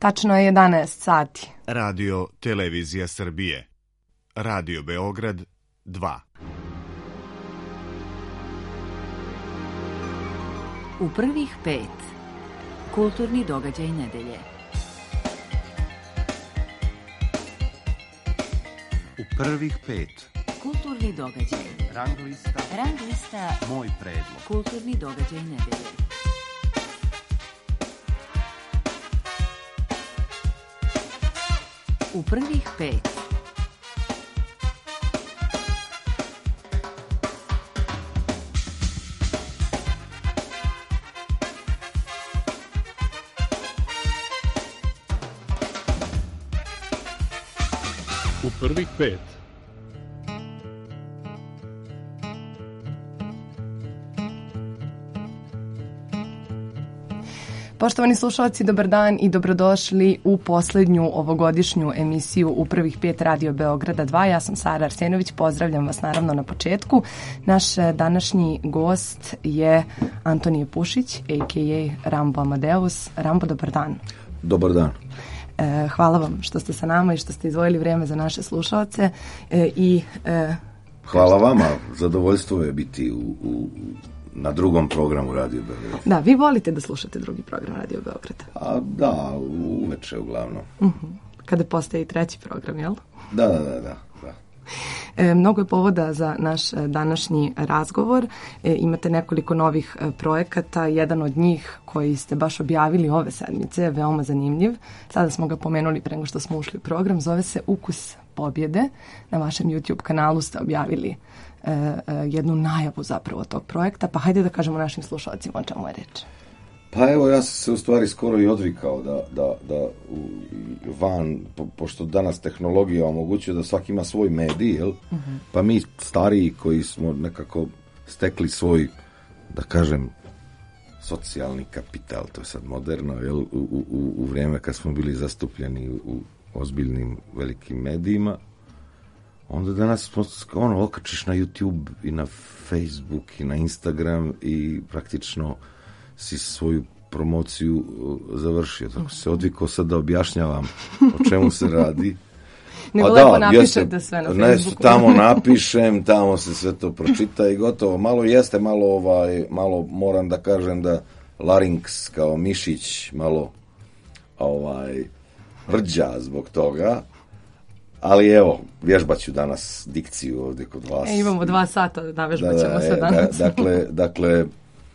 Tačno je 11 sati. Radio Televizija Srbije. Radio Beograd 2. U prvih 5. Kulturni događaj nedelje. U prvih 5. Kulturni događaj. Rang lista. Moj predlog. Kulturni događaj nedelje. U prvih 5. U prvih 5. Poštovani slušalci, dobar dan i dobrodošli u poslednju ovogodišnju emisiju U prvih 5 Radio Beograda 2. Ja sam Sara Arsenović, pozdravljam vas naravno na početku. Naš današnji gost je Antonije Pušić, a.k.a. Rambo Amadeus. Rambo, dobar dan. Dobar dan. Hvala vam što ste sa nama i što ste izdvojili vreme za naše slušalce. Hvala vama, zadovoljstvo je biti na drugom programu Radio Beograda. Da, vi volite da slušate drugi program Radio Beograda. Da, uveče uglavnom. Kada postaje i treći program, jel? Da. Mnogo je povoda za naš današnji razgovor. Imate nekoliko novih projekata. Jedan od njih koji ste baš objavili ove sedmice je veoma zanimljiv. Sada smo ga pomenuli pre nego što smo ušli u program. Zove se Ukus pobjede. Na vašem YouTube kanalu ste objavili jednu najavu zapravo tog projekta. Pa hajde da kažemo našim slušalcima o čemu je reč. Pa evo, ja sam se u stvari skoro i odvikao da van, pošto danas tehnologija omogućuje da svaki ima svoj medij, jel? Pa mi stariji koji smo nekako stekli svoj, da kažem, socijalni kapital, to je sad moderno, jel? U vrijeme kad smo bili zastupljeni u ozbiljnim velikim medijima, onda danas okačiš na YouTube i na Facebook i na Instagram i praktično si svoju promociju završio. Tako se odvikao sad da objašnjavam o čemu se radi. Nego lepo napišete sve na Facebooku. Tamo napišem, tamo se sve to pročita i gotovo. Malo moram da kažem da larynx kao mišić malo rđa zbog toga. Ali evo, vježbaću danas dikciju ovdje kod vas. Imamo 2 sata da vežbaćemo sve danas. Dakle,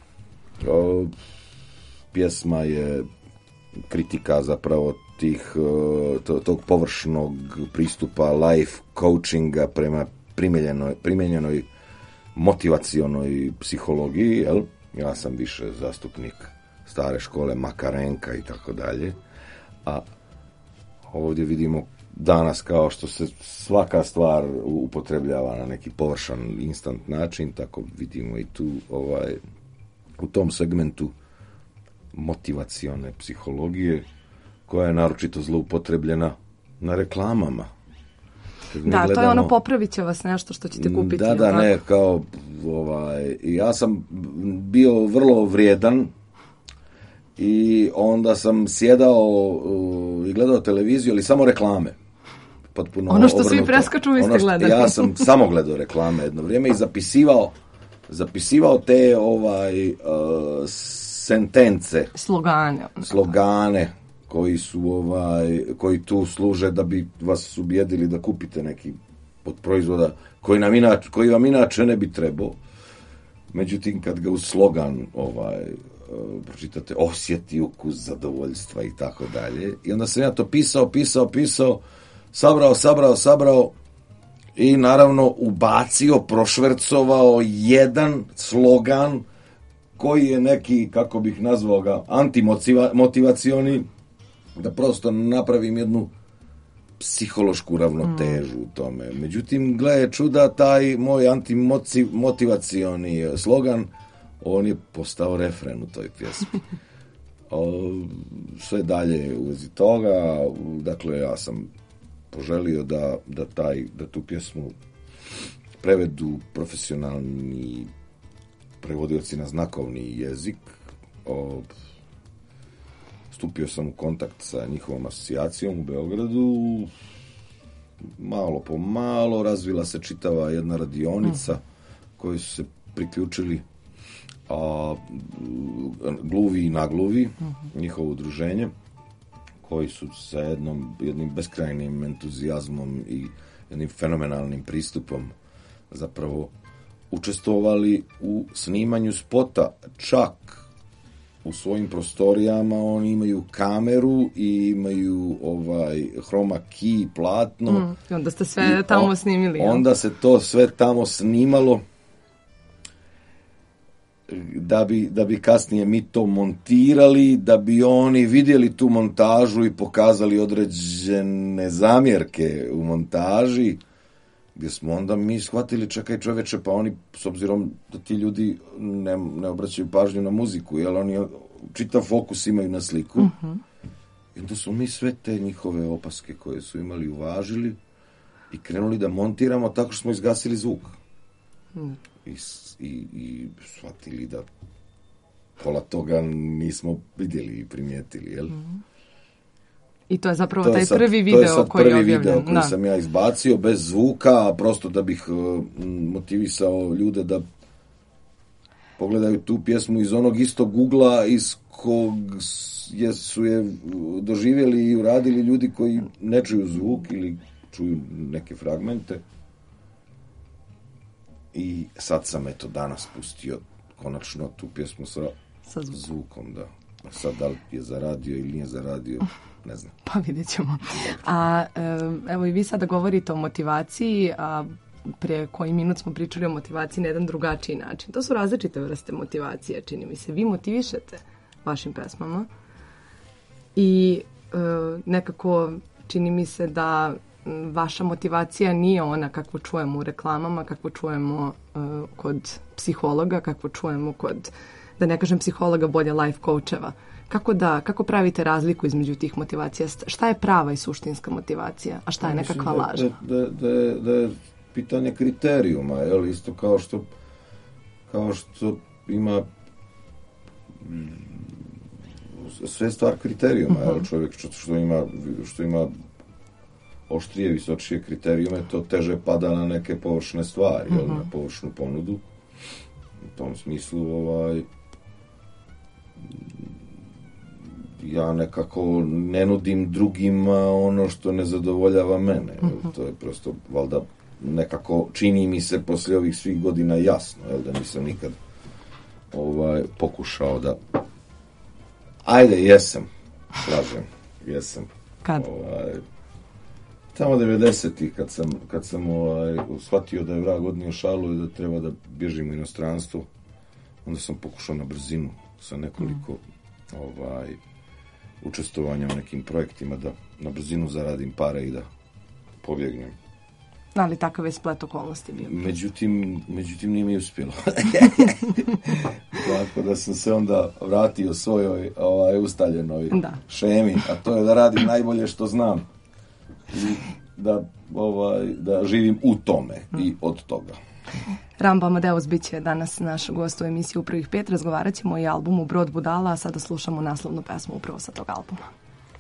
pjesma je kritika zapravo tog površnog pristupa life coachinga prema primjenjenoj motivacionoj psihologiji, jel? Ja sam više zastupnik stare škole Makarenka i tako dalje, a ovdje vidimo danas kao što se svaka stvar upotrebljava na neki površan instant način, tako vidimo i tu u tom segmentu motivacione psihologije koja je naročito zloupotrebljena na reklamama. Da, to je ono popravit će vas nešto što ćete kupiti. Ja sam bio vrlo vrijedan i onda sam sjedao i gledao televiziju, ali samo reklame. Potpuno ono što obrnuto. Svi preskaču, vi ste gledali. Ja sam samo gledao reklame jedno vrijeme i zapisivao te sentence. Slogane koji tu služe da bi vas ubjedili da kupite neki od proizvoda koji vam inače ne bi trebao. Međutim, kad ga u slogan pročitate, osjeti ukus zadovoljstva i tako dalje. I onda sam ja to pisao, sabrao i naravno ubacio, prošvercovao jedan slogan koji je neki, kako bih nazvao ga, antimotivacioni, da prosto napravim jednu psihološku ravnotežu u tome. Međutim, gle čuda, taj moj antimotivacioni slogan, on je postao refren u toj pjesmi. Sve dalje u vezi toga, dakle, ja sam poželio da tu pjesmu prevedu profesionalni prevodioci na znakovni jezik. stupio sam u kontakt sa njihovom asocijacijom u Beogradu. Malo po malo razvila se čitava jedna radionica koju su se priključili Gluvi i Nagluvi, njihovo udruženje, koji su sa jednim beskrajnim entuzijazmom i jednim fenomenalnim pristupom zapravo učestvovali u snimanju spota. Čak u svojim prostorijama oni imaju kameru i imaju chroma key platno. I onda ste sve tamo snimili. Onda se to sve tamo snimalo da bi kasnije mi to montirali, da bi oni vidjeli tu montažu i pokazali određene zamjerke u montaži, gdje smo onda mi shvatili, čekaj čoveče, pa oni, s obzirom da ti ljudi ne obraćaju pažnju na muziku, jer oni čitav fokus imaju na sliku. I onda smo mi sve te njihove opaske koje su imali uvažili i krenuli da montiramo tako što smo izgasili zvuk. I shvatili da pola toga nismo vidjeli i primijetili, jel? I to je zapravo taj prvi video koji je objavljen. To je prvi video koji sam ja izbacio bez zvuka, prosto da bih motivisao ljude da pogledaju tu pjesmu iz onog istog ugla iz kog su je doživjeli i uradili ljudi koji ne čuju zvuk ili čuju neke fragmente. I sad sam danas pustio konačno tu pjesmu sa zvukom, da. A sad da li je zaradio ili nije zaradio, ne znam. Pa vidjet ćemo. A evo i vi sada govorite o motivaciji, a prije koji minut smo pričali o motivaciji na jedan drugačiji način. To su različite vrste motivacije, čini mi se. Vi motivišete vašim pesmama i nekako čini mi se da vaša motivacija nije ona kakvu čujemo u reklamama, kakvu čujemo kod psihologa, kakvu čujemo kod, da ne kažem psihologa, bolje life coacheva. Kako pravite razliku između tih motivacija? Šta je prava i suštinska motivacija, a šta je nekakva laž? Da je pitanje kriterijuma, jel? Isto kao što ima sve stvar kriterijuma, jel? Čovjek što ima oštrije, visočije kriterijume, to teže pada na neke površne stvari, jel? Na površnu ponudu. U tom smislu ja nekako ne nudim drugima ono što ne zadovoljava mene. To je prosto, valjda, nekako čini mi se poslije ovih svih godina jasno, da nisam nikad pokušao da... Ajde, jesam. Kad? Tamo 90-ih, kad sam shvatio da je vrag odnio šalu i da treba da bježim u inostranstvo, onda sam pokušao na brzinu sa nekoliko učestvovanja u nekim projektima da na brzinu zaradim pare i da pobjegnem. Ali takav je splet okolnosti bio. Međutim nije mi uspjelo. Tako da sam se onda vratio svojoj ustaljenoj šemi, a to je da radim najbolje što znam i da živim u tome i od toga. Rambo Amadeus bit će danas naš gost u emisiji U prvih 5. Razgovarat ćemo i albumu Brod budala, a sada slušamo naslovnu pesmu upravo sa tog albuma.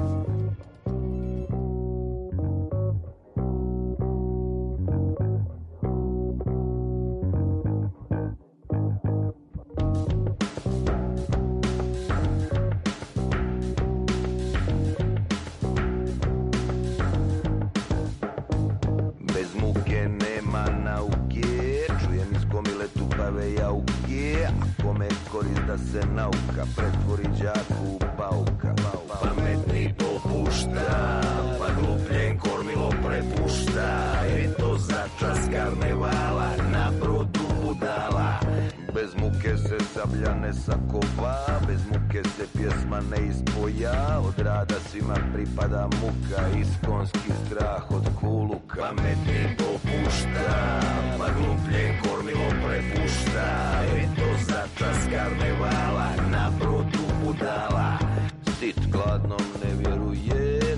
Se nauka pretvori đaku u pauka. Pametni popušta, pa glupljen kormilo prepušta. I to za čas karnevala na brodu budala. Bez muke se sablja ne sakova, bez muke se pjesma ne ispoja. Od rada svima pripada muka, iskonski strah od kuluka. Pametni popušta, pa glupljen kormilo prepušta. I to za čas karnevala na brodu budala. Sit gladnom ne vjeruje,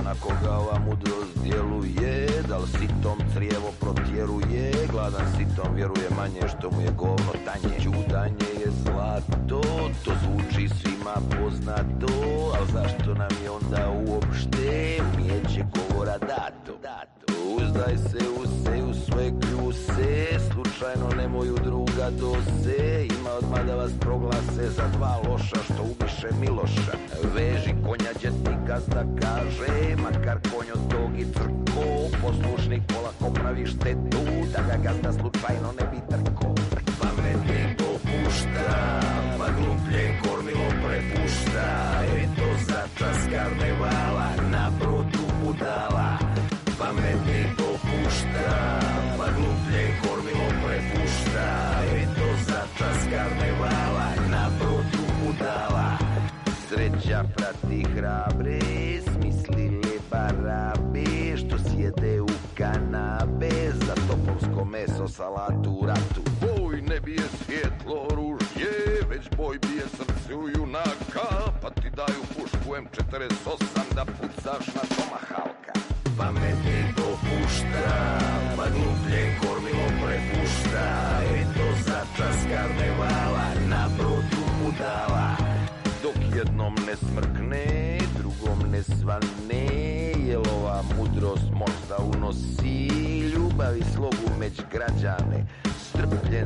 na koga ova mudrost djeluje, da li sitom crijevo protjeruje, gladan sitom vjeruje manje što mu je govno tanje. Ćutanje je zlato, to zvuči svima poznato, al zašto nam je onda uopšte umijeće govora dato? Uzdaj se u sve kljuse, slučajno nemoj u druga dose, ima odmah da vas proglase za dva loša što ubiše Miloša. Veži konja džetni gazda kaže, makar konj od tog i trko, poslušnik polako pravi štetu, da ga gazda slučajno ne bi trko. Pametni popušta, pa gluplje kormilo prepušta, eto za čas karnevala, na brodu budala. Pametni popušta, pa gluplje kormilo prepušta, eto za čas karnevala, na brodu budala. Sreća prati hrabre, smislile barabe, što sjede u kanabe, za topovsko meso, salatu u ratu. Boj ne bije svjetlo oružje, već boj bije srcu junaka, pa ti daju pušku M48 da pucaš na Tomahalka. Pametni popušta, pa gluplje kormilo prepušta, eto za čas karnevala, na brodu budala. Dok jednom ne smrkne, drugom ne svane, jel ova mudrost možda unosi ljubav i slogu među građane. Strpljen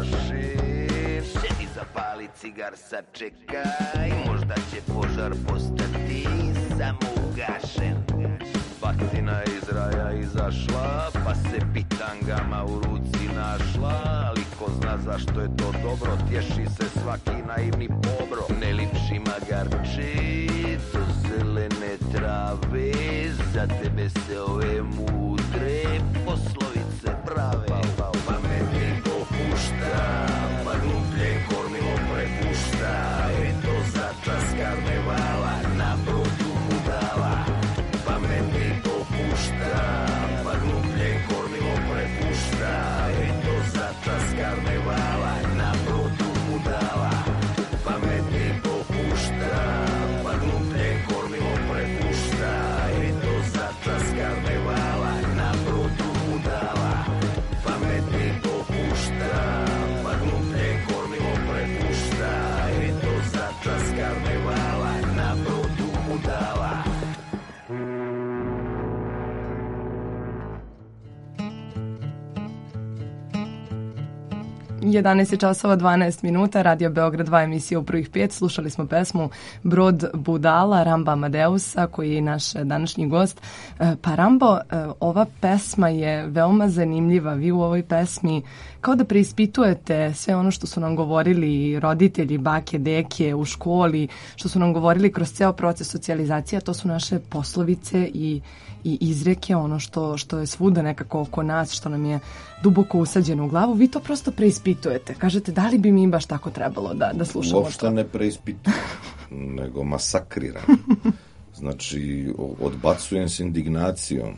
spašen, sjedi zapali cigar, sačekaj, možda će požar postati samo ugašen. Batina iz raja izašla, pa se pitangama u ruci našla, ali ko zna zašto je to dobro, tješi se svaki naivni pobro. Ne lipši magarče do zelene trave, za tebe se ove mudre poslovice prave. Pametni popušta, pa gluplje kormilo prepušta, eto za čas karnevala, na brodu budala. Pametni popušta, pa gluplje kormilo prepušta, eto za čas karnevala, na brodu budala. Pametni popušta, pa gluplje kormilo prepušta, eto za čas karnevala, na brodu budala. Pametni popušta, pa gluplje kormilo prepušta, eto za čas karnevala, na brodu budala. 11 časova 12 minuta, Radio Beograd 2, emisija u prvih 5. Slušali smo pesmu Brod budala Ramba Amadeusa, koji je naš današnji gost. Pa Rambo, ova pesma je veoma zanimljiva. Vi u ovoj pesmi kao da preispitujete sve ono što su nam govorili roditelji, bake, deke u školi, što su nam govorili kroz ceo proces socijalizacije, to su naše poslovice i izreke, ono što je svuda nekako oko nas, što nam je duboko usađeno u glavu. Vi to prosto preispitujete. Kažete, da li bi mi baš tako trebalo da slušamo uopšte to? Ne preispitujem, nego masakriram. Znači, odbacujem s indignacijom.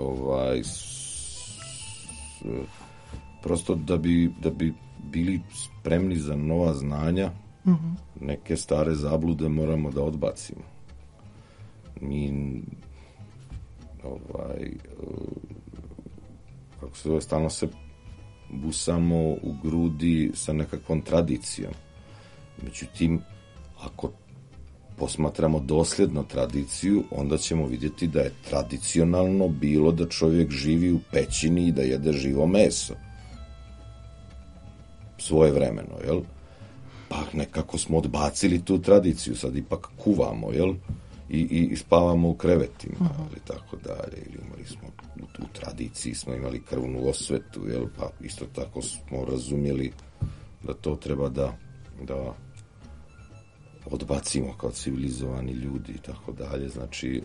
Prosto da bi bili spremni za nova znanja, neke stare zablude moramo da odbacimo. Mi kako se zove, stalno se busamo u grudi sa nekakvom tradicijom. Međutim, ako posmatramo dosljedno tradiciju, onda ćemo vidjeti da je tradicionalno bilo da čovjek živi u pećini i da jede živo meso. Svojevremeno, jel? Pa nekako smo odbacili tu tradiciju, sad ipak kuvamo, jel? I spavamo u krevetima, ili tako dalje. Ili imali smo u tradiciji, smo imali krvnu osvetu, jel? Pa isto tako smo razumjeli da to treba da odbacimo kao civilizovani ljudi i tako dalje. Znači,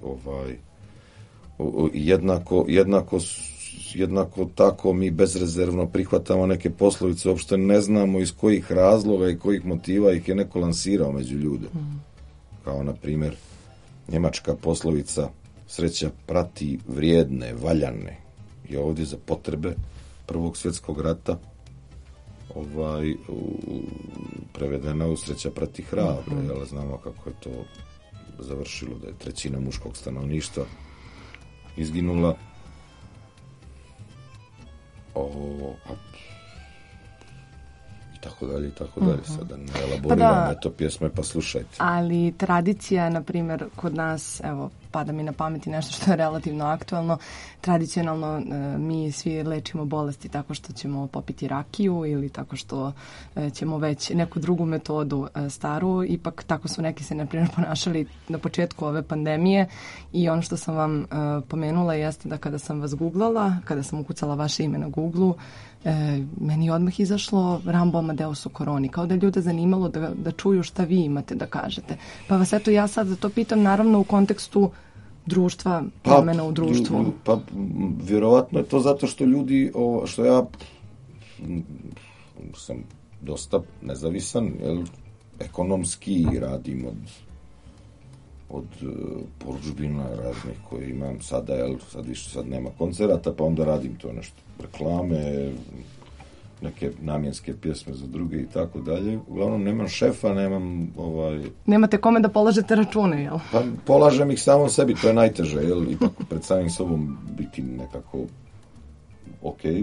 jednako tako mi bezrezervno prihvatamo neke poslovice, uopšte ne znamo iz kojih razloga i kojih motiva ih je neko lansirao među ljude. Kao, na primjer, njemačka poslovica sreća prati vrijedne, valjane, je ovdje za potrebe Prvog svjetskog rata prevedena u sreća prati hrabre, jel? Znamo kako je to završilo, da je trećina muškog stanovništva izginula. I tako dalje, i tako dalje. Sada ne elaboriram eto pjesme, pa slušajte. Ali tradicija, na primjer, kod nas, evo, pada mi na pameti nešto što je relativno aktualno, tradicionalno mi svi lečimo bolesti tako što ćemo popiti rakiju ili tako što ćemo već neku drugu metodu staru. Ipak tako su neki se, na primjer, ponašali na početku ove pandemije i ono što sam vam pomenula jeste da kada sam vas googlala, kada sam ukucala vaše ime na Googlu, meni je odmah izašlo Rambo Amadeus u koroni, kao da je ljude zanimalo da čuju šta vi imate da kažete. Pa vas eto ja sad za to pitam, naravno u kontekstu društva, promjena u društvu. Pa vjerovatno je to zato što ljudi, što ja sam dosta nezavisan, jel, ekonomski radim od porudžbina raznih koje imam sada, jel, sad nema koncerata, pa onda radim to nešto, reklame, neke namjenske pjesme za druge i tako dalje. Uglavnom nemam šefa, nemam Nemate kome da polažete račune, jel? Pa polažem ih samom sebi, to je najteže, jel? Ipak pred samim sobom biti nekako okej.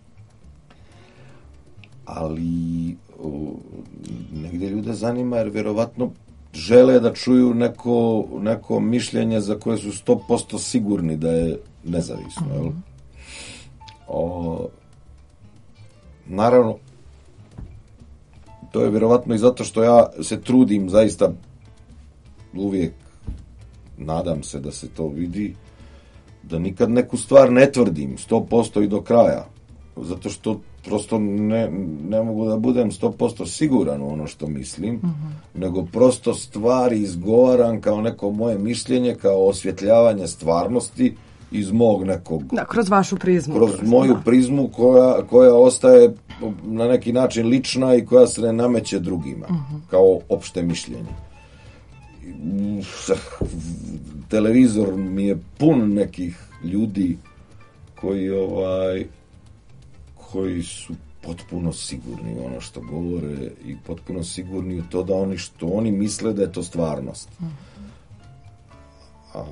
Ali negdje ljude zanima jer vjerovatno žele da čuju neko mišljenje za koje su 100% sigurni da je nezavisno, jel? Naravno, to je vjerovatno i zato što ja se trudim zaista uvijek, nadam se da se to vidi, da nikad neku stvar ne tvrdim 100% i do kraja, zato što prosto ne mogu da budem 100% siguran u ono što mislim, nego prosto stvari izgovaram kao neko moje mišljenje, kao osvjetljavanje stvarnosti iz mog nekog... Da, kroz vašu prizmu. Kroz moju prizmu koja ostaje na neki način lična i koja se ne nameće drugima, kao opšte mišljenje. Televizor mi je pun nekih ljudi koji su potpuno sigurni u ono što govore i potpuno sigurni u to da oni misle da je to stvarnost. A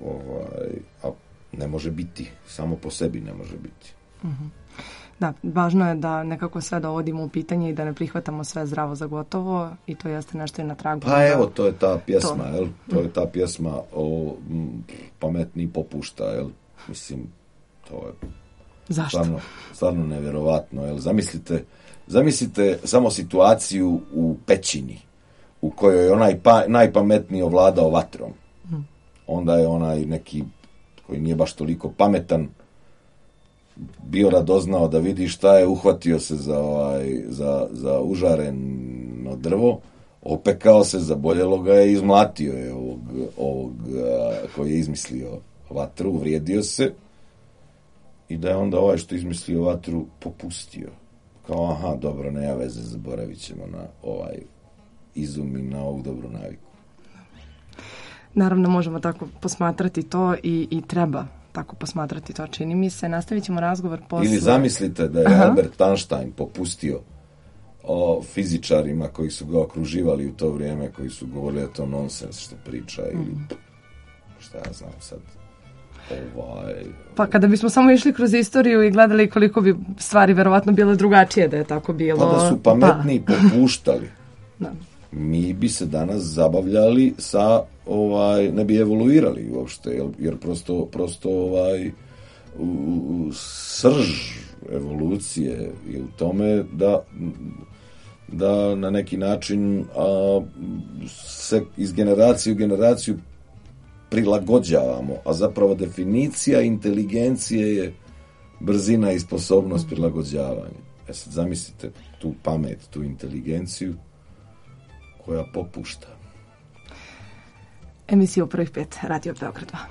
ne može biti, samo po sebi ne može biti. Da, važno je da nekako sve dovodimo u pitanje i da ne prihvatamo sve zdravo za gotovo i to jeste nešto i na tragu. Pa evo, to je ta pjesma, jel? To je ta pjesma o pametni popušta, jel? Mislim, to je stvarno nevjerovatno, jel? Zamislite samo situaciju u pećini u kojoj je onaj najpametniji ovladao vatrom. Onda je onaj neki koji nije baš toliko pametan bio radoznao da vidi šta je, uhvatio se za užareno drvo, opekao se, zaboljelo ga je i izmlatio je ovog koji je izmislio vatru, uvrijedio se i da je onda ovaj što izmislio vatru popustio. Kao, aha, dobro, nema veze, zaboravit ćemo na ovaj izum i na ovu dobru naviku. Naravno, možemo tako posmatrati to i treba tako posmatrati to, čini mi se. Nastavit ćemo razgovor posle. Ili zamislite da je Albert Einstein popustio fizičarima koji su ga okruživali u to vrijeme, koji su govorili da to nonsens što priča ili šta ja znam sad. Pa kada bismo samo išli kroz istoriju i gledali koliko bi stvari verovatno bile drugačije da je tako bilo. Pa da su pametniji popuštali. Da. Mi bi se danas zabavljali sa ne bi evoluirali uopšte, jer prosto srž evolucije je u tome da na neki način se iz generacije u generaciju prilagođavamo, a zapravo definicija inteligencije je brzina i sposobnost prilagođavanja. Sad zamislite tu pamet, tu inteligenciju koja popušta. Emisija u prvih 5, Radio Beograd 2.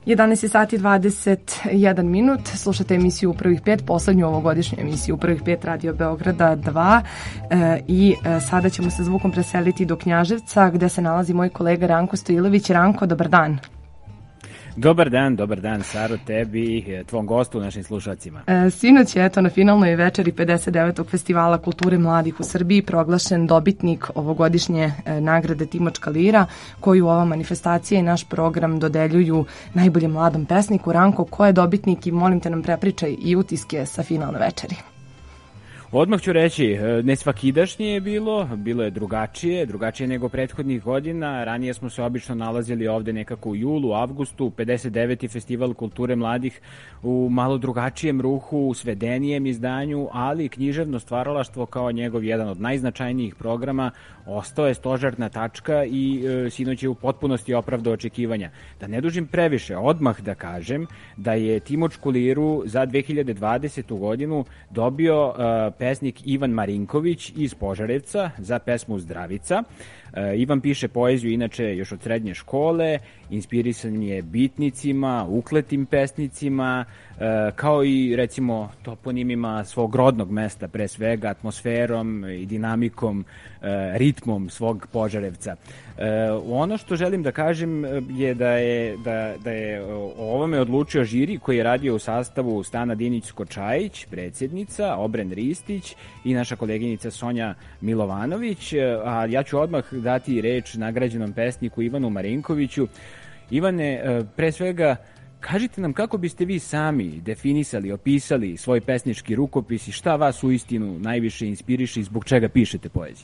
11 sati 21 minut. Slušate emisiju Prvih pet, poslednju ovogodišnju emisiju Prvih pet Radio Beograda 2 i sada ćemo se zvukom preseliti do Knjaževca gde se nalazi moj kolega Ranko Stojilović. Ranko, dobar dan. Dobar dan, Saro, tebi i tvom gostu, našim slušacima. Sinoć je na finalnoj večeri 59. Festivala kulture mladih u Srbiji proglašen dobitnik ovogodišnje nagrade Timočka lira, koju ova manifestacija i naš program dodeljuju najboljem mladom pesniku. Ranko, ko je dobitnik i molim te nam prepričaj i utiske sa finalne večeri. Odmah ću reći, nesvakidašnje je bilo je drugačije nego prethodnih godina. Ranije smo se obično nalazili ovde nekako u julu, avgustu, 59. Festival kulture mladih u malo drugačijem ruhu, u svedenijem izdanju, ali književno stvaralaštvo kao njegov jedan od najznačajnijih programa ostao je stožerna tačka i sinoć je u potpunosti opravdao očekivanja. Da ne dužim previše, odmah da kažem da je Timočku liru za 2020. godinu dobio pesnik Ivan Marinković iz Požarevca za pesmu Zdravica. Ivan piše poeziju inače još od srednje škole, inspirisan je bitnicima, ukletim pesnicima, kao i recimo toponimima svog rodnog mesta, pre svega atmosferom i dinamikom, ritmom svog Požarevca. Ono što želim da kažem je da je o ovome odlučio žiri koji je radio u sastavu Stana Dinić-Skočajić, predsjednica, Obren Ristić i naša koleginica Sonja Milovanović, a ja ću odmah dati reč nagrađenom pesniku Ivanu Marinkoviću. Ivane, pre svega, kažite nam kako biste vi sami definisali, opisali svoj pesnički rukopis i šta vas uistinu najviše inspiriše i zbog čega pišete poeziju?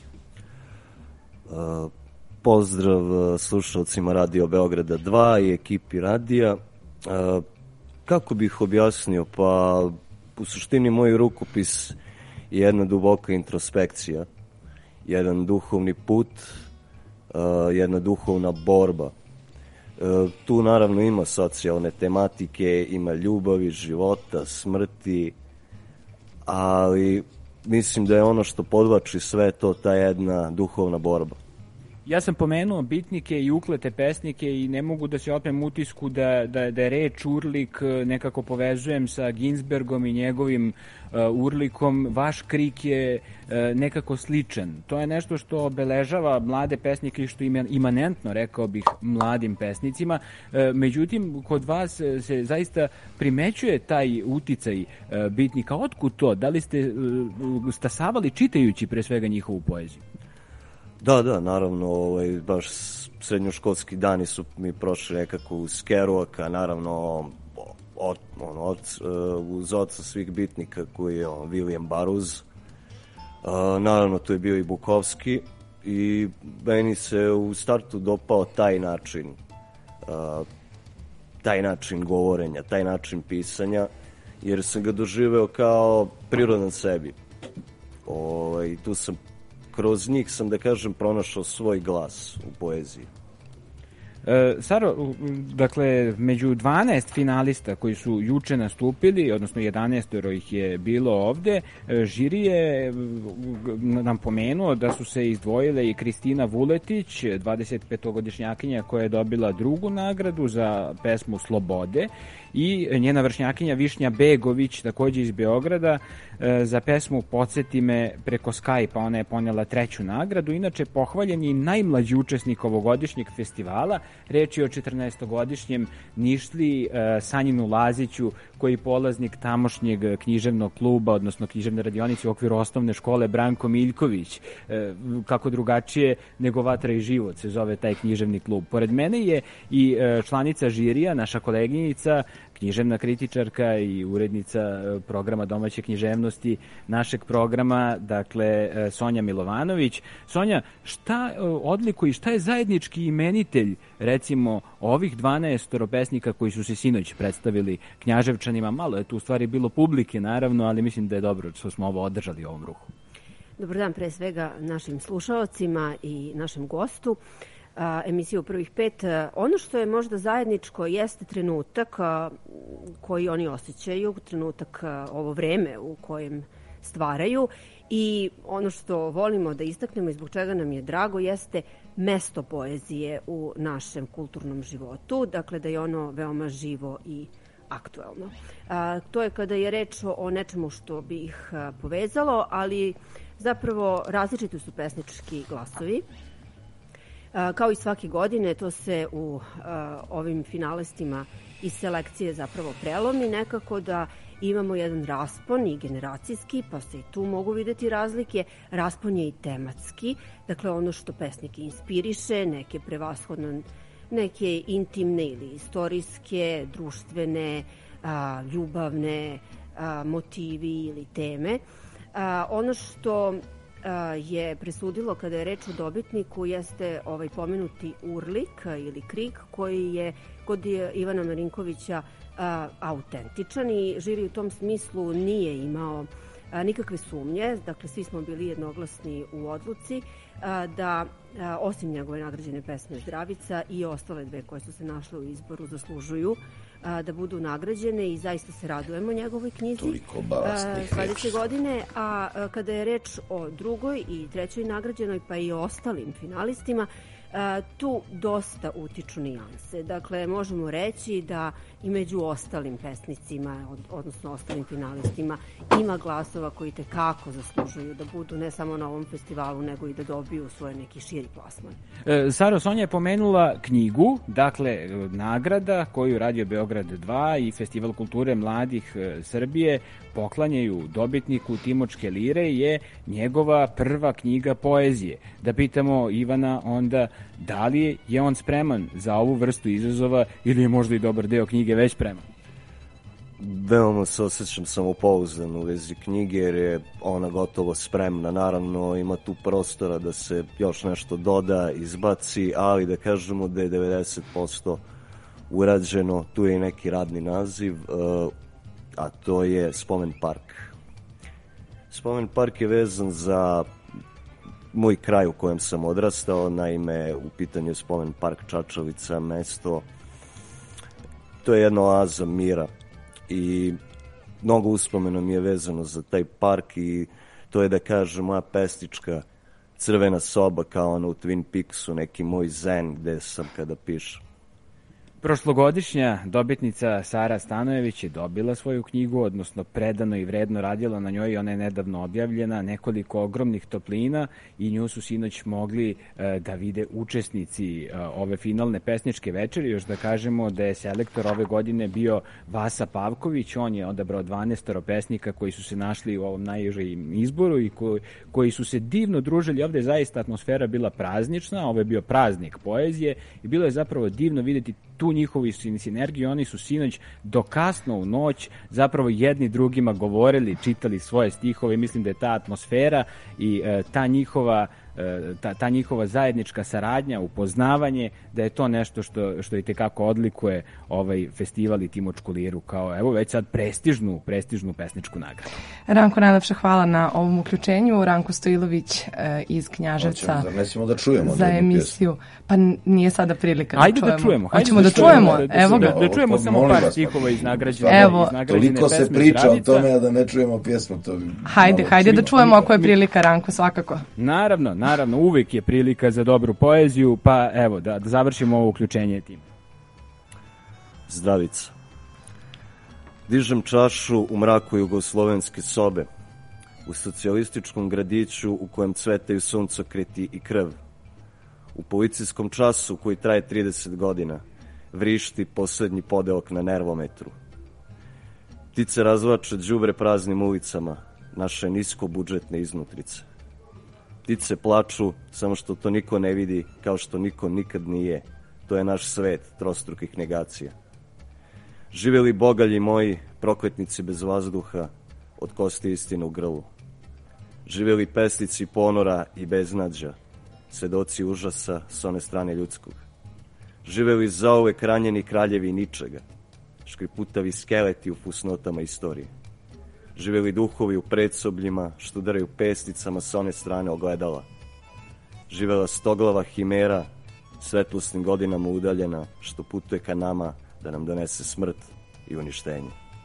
Pozdrav slušalcima Radio Beograda 2 i ekipi radija. Kako bih objasnio? Pa u suštini moj rukopis je jedna duboka introspekcija, jedan duhovni put, jedna duhovna borba. Tu naravno ima socijalne tematike, ima ljubavi, života, smrti, ali mislim da je ono što podvlači sve to ta jedna duhovna borba. Ja sam pomenuo bitnike i uklete pesnike i ne mogu da se otmem utisku da je reč urlik nekako povezujem sa Ginsbergom i njegovim urlikom. Vaš krik je nekako sličan. To je nešto što obeležava mlade pesnike i što je imanentno, rekao bih, mladim pesnicima. Međutim, kod vas se zaista primećuje taj uticaj bitnika. Otkud to? Da li ste stasavali čitajući pre svega njihovu poeziju? Da, naravno, baš srednjoškolski dani su mi prošli nekako uz Kerouaka, naravno uz oca svih bitnika koji je William Burroughs, naravno tu je bio i Bukovski i meni se u startu dopao taj način govorenja, taj način pisanja, jer sam ga doživeo kao prirodan sebi. Tu sam kroz njih sam, da kažem, pronašao svoj glas u poeziji. Saro, dakle, među 12 finalista koji su juče nastupili, odnosno 11 ih je bilo ovde, žiri je nam pomenuo da su se izdvojile i Kristina Vuletić, 25-godišnjakinja koja je dobila drugu nagradu za pesmu Slobode, i njena vršnjakinja Višnja Begović, takođe iz Beograda, za pesmu Podsjeti me preko Skype-a. Ona je ponela treću nagradu. Inače, pohvaljen je i najmlađi učesnik ovogodišnjeg festivala. Reč je o 14-godišnjem Nišliji Sanjinu Laziću, koji je polaznik tamošnjeg književnog kluba, odnosno književne radionice u okviru osnovne škole Branko Miljković. Kako drugačije nego Vatra i život se zove taj književni klub. Pored mene je i članica žirija, naša koleginica, književna kritičarka i urednica programa domaće književnosti našeg programa, dakle Sonja Milovanović. Sonja, šta odlikuje i šta je zajednički imenitelj, recimo, ovih 12 pesnika koji su se sinoć predstavili Knjaževčanima? Malo je tu u stvari bilo publike, naravno, ali mislim da je dobro što smo ovo održali u ovom ruhu. Dobar dan pre svega našim slušaocima i našem gostu. Emisiju Prvih pet. Ono što je možda zajedničko jeste trenutak koji oni osjećaju, trenutak, ovo vreme u kojem stvaraju I ono što volimo da istaknemo i zbog čega nam je drago jeste mesto poezije u našem kulturnom životu, dakle da je ono veoma živo i aktuelno. To je kada je reč o nečemu što bi ih povezalo, ali zapravo različiti su pesnički glasovi. Kao i svake godine, to se u ovim finalistima iz selekcije zapravo prelomi nekako da imamo jedan raspon i generacijski, pa se i tu mogu videti razlike. Raspon je i tematski, dakle ono što pesnike inspiriše, neke prevashodno neke intimne ili istorijske, društvene, ljubavne motivi ili teme. Ono što je presudilo kada je reč o dobitniku jeste ovaj pomenuti urlik ili krik koji je kod Ivana Marinkovića autentičan i žiri u tom smislu nije imao nikakve sumnje, dakle svi smo bili jednoglasni u odluci da osim njegove nagrađene pesme Zdravica i ostale dve koje su se našle u izboru zaslužuju da budu nagrađene i zaista se radujemo njegovoj knjizi sledeće godine. A kada je reč o drugoj i trećoj nagrađenoj pa i o ostalim finalistima, tu dosta utiču nijanse. Dakle, možemo reći da i među ostalim pesnicima, odnosno ostalim finalistima, ima glasova koji tekako zaslužuju da budu ne samo na ovom festivalu, nego i da dobiju svoj neki širi plasman. Saro, Sonja je pomenula knjigu, dakle, nagrada koju Radio Beograd 2 i Festival kulture mladih Srbije poklanjaju dobitniku Timočke lire je njegova prva knjiga poezije. Da pitamo Ivana onda da li je on spreman za ovu vrstu izazova ili je možda i dobar deo knjige već spreman? Veoma se osjećam samopouzdan u vezi knjige jer je ona gotovo spremna. Naravno ima tu prostora da se još nešto doda, izbaci, ali da kažemo da je 90% urađeno. Tu je i neki radni naziv, a to je Spomen park. Spomen park je vezan za moj kraj u kojem sam odrastao, naime u pitanju je Spomen park Čačovica, mesto. To je jedna oaza mira i mnogo uspomena mi je vezano za taj park i to je da kažem moja pesnička crvena soba kao ono u Twin Peaksu, neki moj zen gde sam kada pišem. Prošlogodišnja dobitnica Sara Stanojević je dobila svoju knjigu, odnosno predano i vredno radila na njoj i ona je nedavno objavljena, nekoliko ogromnih toplina i nju su sinoć mogli da vide učesnici ove finalne pesničke večeri. Još da kažemo da je selektor ove godine bio Vasa Pavković, on je odabrao 12 pesnika koji su se našli u ovom najužijem izboru i koji su se divno družili. Ovde je zaista atmosfera bila praznična, ovo je bio praznik poezije i bilo je zapravo divno videti tu njihovu sinergiju. Oni su sinoć do kasno u noć zapravo jedni drugima govorili, čitali svoje stihove. Mislim da je ta atmosfera i ta njihova zajednička saradnja, upoznavanje, da je to nešto što i tekako odlikuje ovaj festival i Timočku liru kao evo već sad prestižnu pesničku nagradu. Ranko, najlepša hvala na ovom uključenju. Ranko Stojilović iz Knjaževca da čujemo za emisiju. Pa nije sada prilika da čujemo. Hoćemo da čujemo. Evo ga. Da čujemo samo par stihova iz nagrađene. Evo, toliko se priča o tome, a da ne čujemo pjesmu. Hajde da čujemo ako je prilika, Ranko, svakako. Naravno, uvijek je prilika za dobru poeziju, pa evo, da završimo ovo uključenje tim. Zdravica. Dižem čašu u mraku jugoslovenske sobe, u socijalističkom gradiću u kojem cvetaju suncokreti i krv. U policijskom času koji traje 30 godina, vrišti poslednji podeok na nervometru. Ptice razvlače đubre praznim ulicama, naše niskobudžetne iznutrice. Ptice plaču, samo što to niko ne vidi, kao što niko nikad nije. To je naš svet trostrukih negacija. Živjeli bogalji moji, prokletnici bez vazduha, od kosti istine u grlu. Živjeli pesnici ponora i beznađa, svedoci užasa s one strane ljudskog. Živjeli zauvek ranjeni kraljevi ničega, škriputavi skeleti u fusnotama istorije. Živjeli duhovi u predsobljima, što udaraju pesnicama s one strane ogledala. Živjela stoglava himera, svetlosnim godinama udaljena, što putuje ka nama da nam donese smrt i uništenje.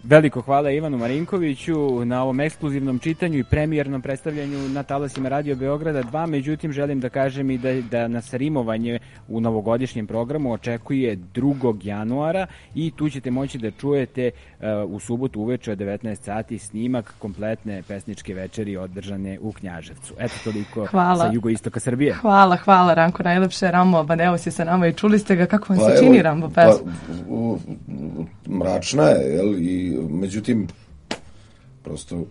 Veliko hvala Ivanu Marinkoviću na ovom ekskluzivnom čitanju i premijernom predstavljanju na talasima Radio Beograda 2. Međutim, želim da kažem i da nas rimovanje u novogodišnjem programu očekuje 2. januara i tu ćete moći da čujete u subotu uveče od 19 sati snimak kompletne pesničke večeri održane u Knjaževcu. Eto toliko sa jugoistoka Srbije. Hvala Ranko, najlepše. Rambo Amadeus je sa nama i čuli ste ga. Kako vam se čini Rambo pesma? Mračna je, jel? I međutim, prosto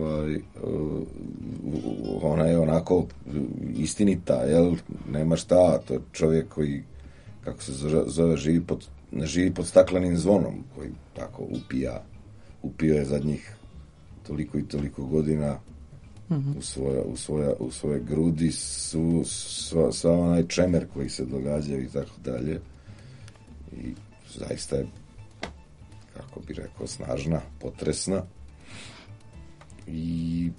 ona je onako istinita, jel? Nema šta, to je čovjek koji, kako se zove, ne živi pod staklenim zvonom, koji tako upio je zadnjih toliko i toliko godina u svoje grudi sva onaj čemer koji se događaju i tako dalje. I zaista je, kako bi rekao, snažna, potresna i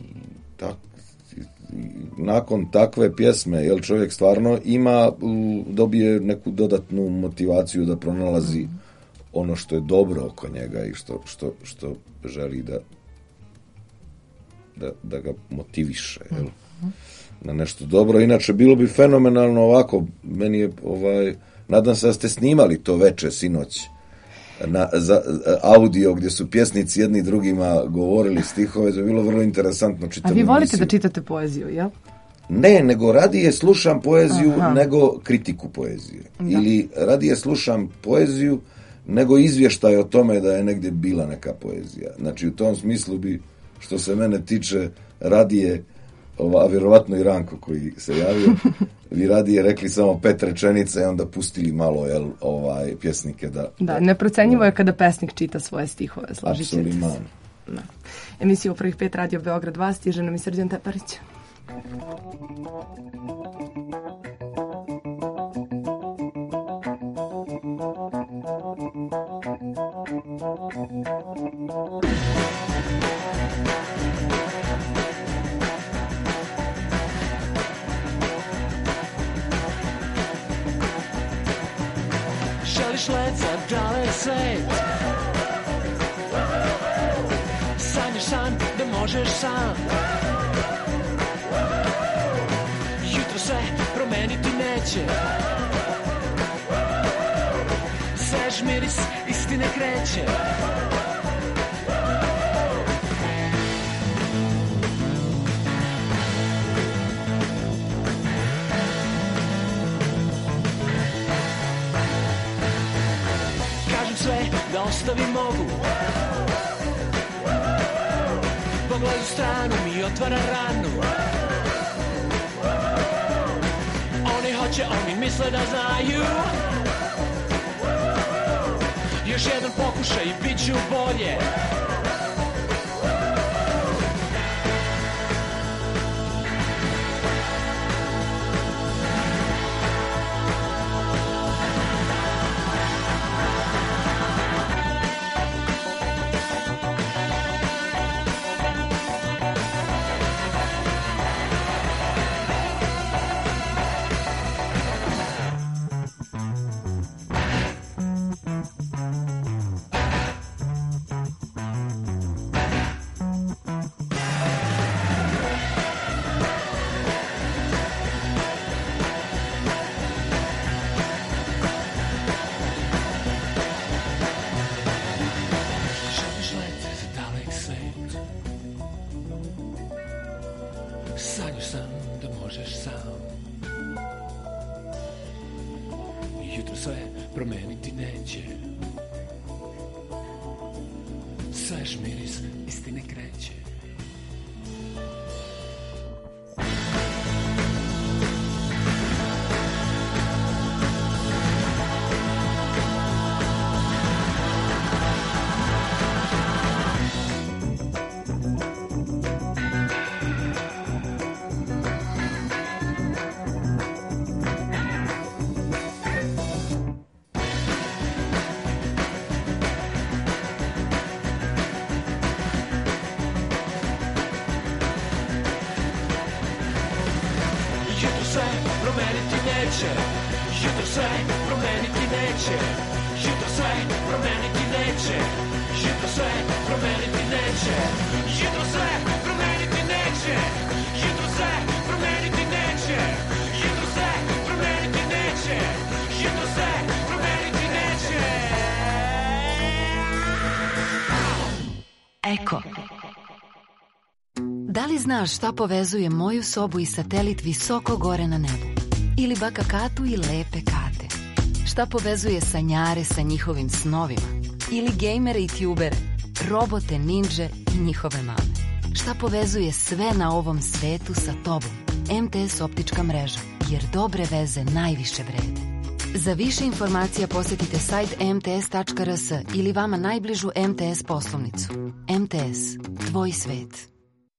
nakon takve pjesme, jel, čovjek stvarno dobije neku dodatnu motivaciju da pronalazi ono što je dobro oko njega i što želi da ga motiviše, jel, na nešto dobro. Inače, bilo bi fenomenalno ovako, meni je, nadam se da ste snimali to veče sinoć za audio gdje su pjesnici jedni drugima govorili stihove, to je bilo vrlo interesantno čitati. A vi volite da čitate poeziju, jel? Ne, nego radije slušam poeziju nego kritiku poezije. Da. Ili radije slušam poeziju nego izvještaj o tome da je negdje bila neka poezija. Znači, u tom smislu bi, što se mene tiče, radije, a vjerovatno i Ranko koji se javio, vi radije rekli samo 5 rečenica i onda pustili malo, jel, pjesnike da... Da, neprocenjivo je kada pesnik čita svoje stihove, slažit ćete se. Da. Emisiju u prvih 5 Radio Beograd 2 stiže nam i Srđan Teparić. Želiš let za dalek svet, sanjaš san da možeš sam, jutro se promeniti neće, svež miris istine kreće. Sve da ostavim mogu, pogled u stranu mi otvara ranu. Oni hoće, oni misle da znaju, još jedan pokušaj i bit ću bolje. Sanjaš sam da možeš sam, jutro sve promeniti neće, svež miris istine kreće. Jutro sve promeniti neće, jutro sve promeniti neće. neće, jutro sve promeniti neće, jutro sve promeniti neće, jutro sve promeniti neće, jutro sve promeniti neće, jutro sve promeniti neće. Eko. Da li znaš šta povezuje moju sobu i satelit visoko gore na nebu? Ili baka Katu i lepe Kate? Šta povezuje sanjare sa njihovim snovima? Ili gejmere i tubere, robote, ninđe i njihove mame? Šta povezuje sve na ovom svetu sa tobom? MTS optička mreža, jer dobre veze najviše vrede. Za više informacija posjetite sajt mts.rs ili vama najbližu MTS poslovnicu. MTS, tvoj svet.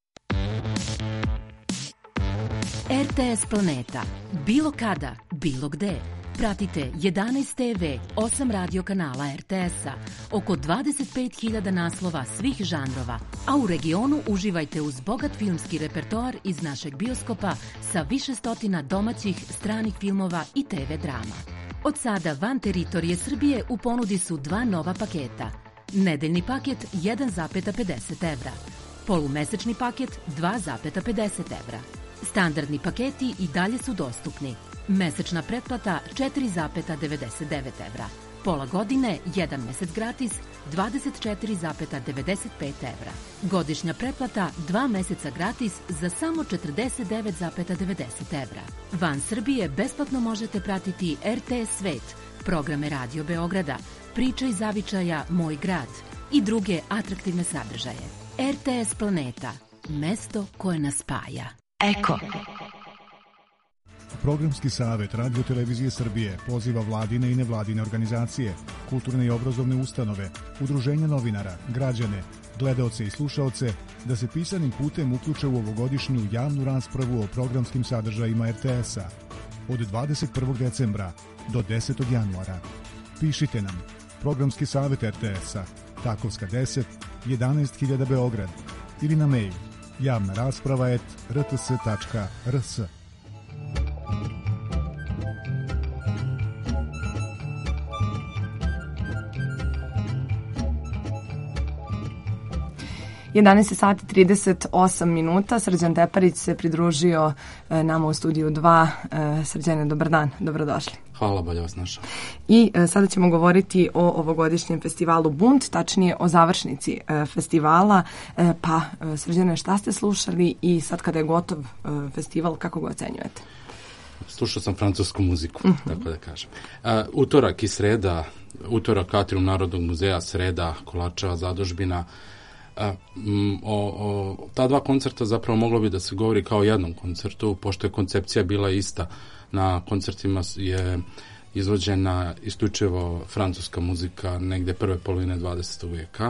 RTS Planeta. Bilo kada, bilo gde. Pratite 11 TV, 8 radio kanala RTS-a, oko 25.000 naslova svih žanrova, a u regionu uživajte uz bogat filmski repertoar iz našeg bioskopa sa više stotina domaćih, stranih filmova i TV drama. Od sada van teritorije Srbije u ponudi su 2 nova paketa. Nedeljni paket 1,50 evra. Polumesečni paket 2,50 evra. Standardni paketi i dalje su dostupni. Mesečna pretplata 4,99 evra. Pola godine, 1 mesec gratis, 24,95 evra. Godišnja pretplata 2 meseca gratis za samo 49,90 evra. Van Srbije besplatno možete pratiti RTS Svet, programe Radio Beograda, Priče iz zavičaja Moj grad i druge atraktivne sadržaje. RTS Planeta, mesto koje nas spaja. Eko. Programski savet Radio Televizije Srbije poziva vladine i nevladine organizacije, kulturne i obrazovne ustanove, udruženja novinara, građane, gledaoce i slušaoce da se pisanim putem uključe u ovogodišnju javnu raspravu o programskim sadržajima RTS-a od 21. decembra do 10. januara. Pišite nam Programski savet RTS-a, Takovska 10, 11.000 Beograd ili na mail javnarasprava@rts.rs. sati 38 minuta. Srđan Teparić se pridružio nama u studiju 2. Srđane, dobar dan, dobrodošli. Hvala, bolje vas našao. I sada ćemo govoriti o ovogodišnjem festivalu Bunt, tačnije o završnici festivala. Pa, Srđane, šta ste slušali i sad kada je gotov festival, kako ga ocenjujete? Slušao sam francusku muziku, tako da kažem. Utorak i sreda, utorak Atrium Narodnog muzeja, sreda Kolarčeva zadužbina. O ta 2 koncerta zapravo moglo bi da se govori kao jednom koncertu, pošto je koncepcija bila ista. Na koncertima je izvođena isključivo francuska muzika negde prve polovine 20. vijeka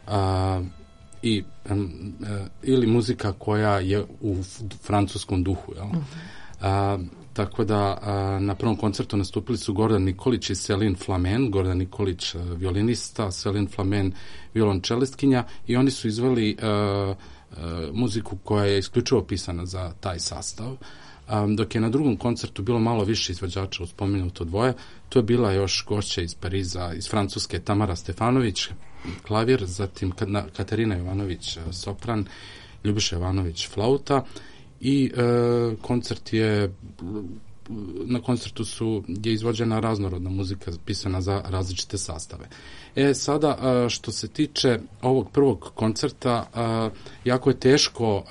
ili muzika koja je u francuskom duhu. Jel? Tako da na prvom koncertu nastupili su Gordan Nikolić i Céline Flamen. Gordan Nikolić violinista, Céline Flamen violončelistkinja, i oni su izveli muziku koja je isključivo pisana za taj sastav. Dok je na drugom koncertu bilo malo više izvođača, uz spomenuto dvoje, to je bila još gošća iz Pariza, iz Francuske, Tamara Stefanović, klavir, zatim Katarina Jovanović, sopran, Ljubiša Jovanović, flauta, i na koncertu je izvođena raznorodna muzika pisana za različite sastave. Sada, što se tiče ovog prvog koncerta, jako je teško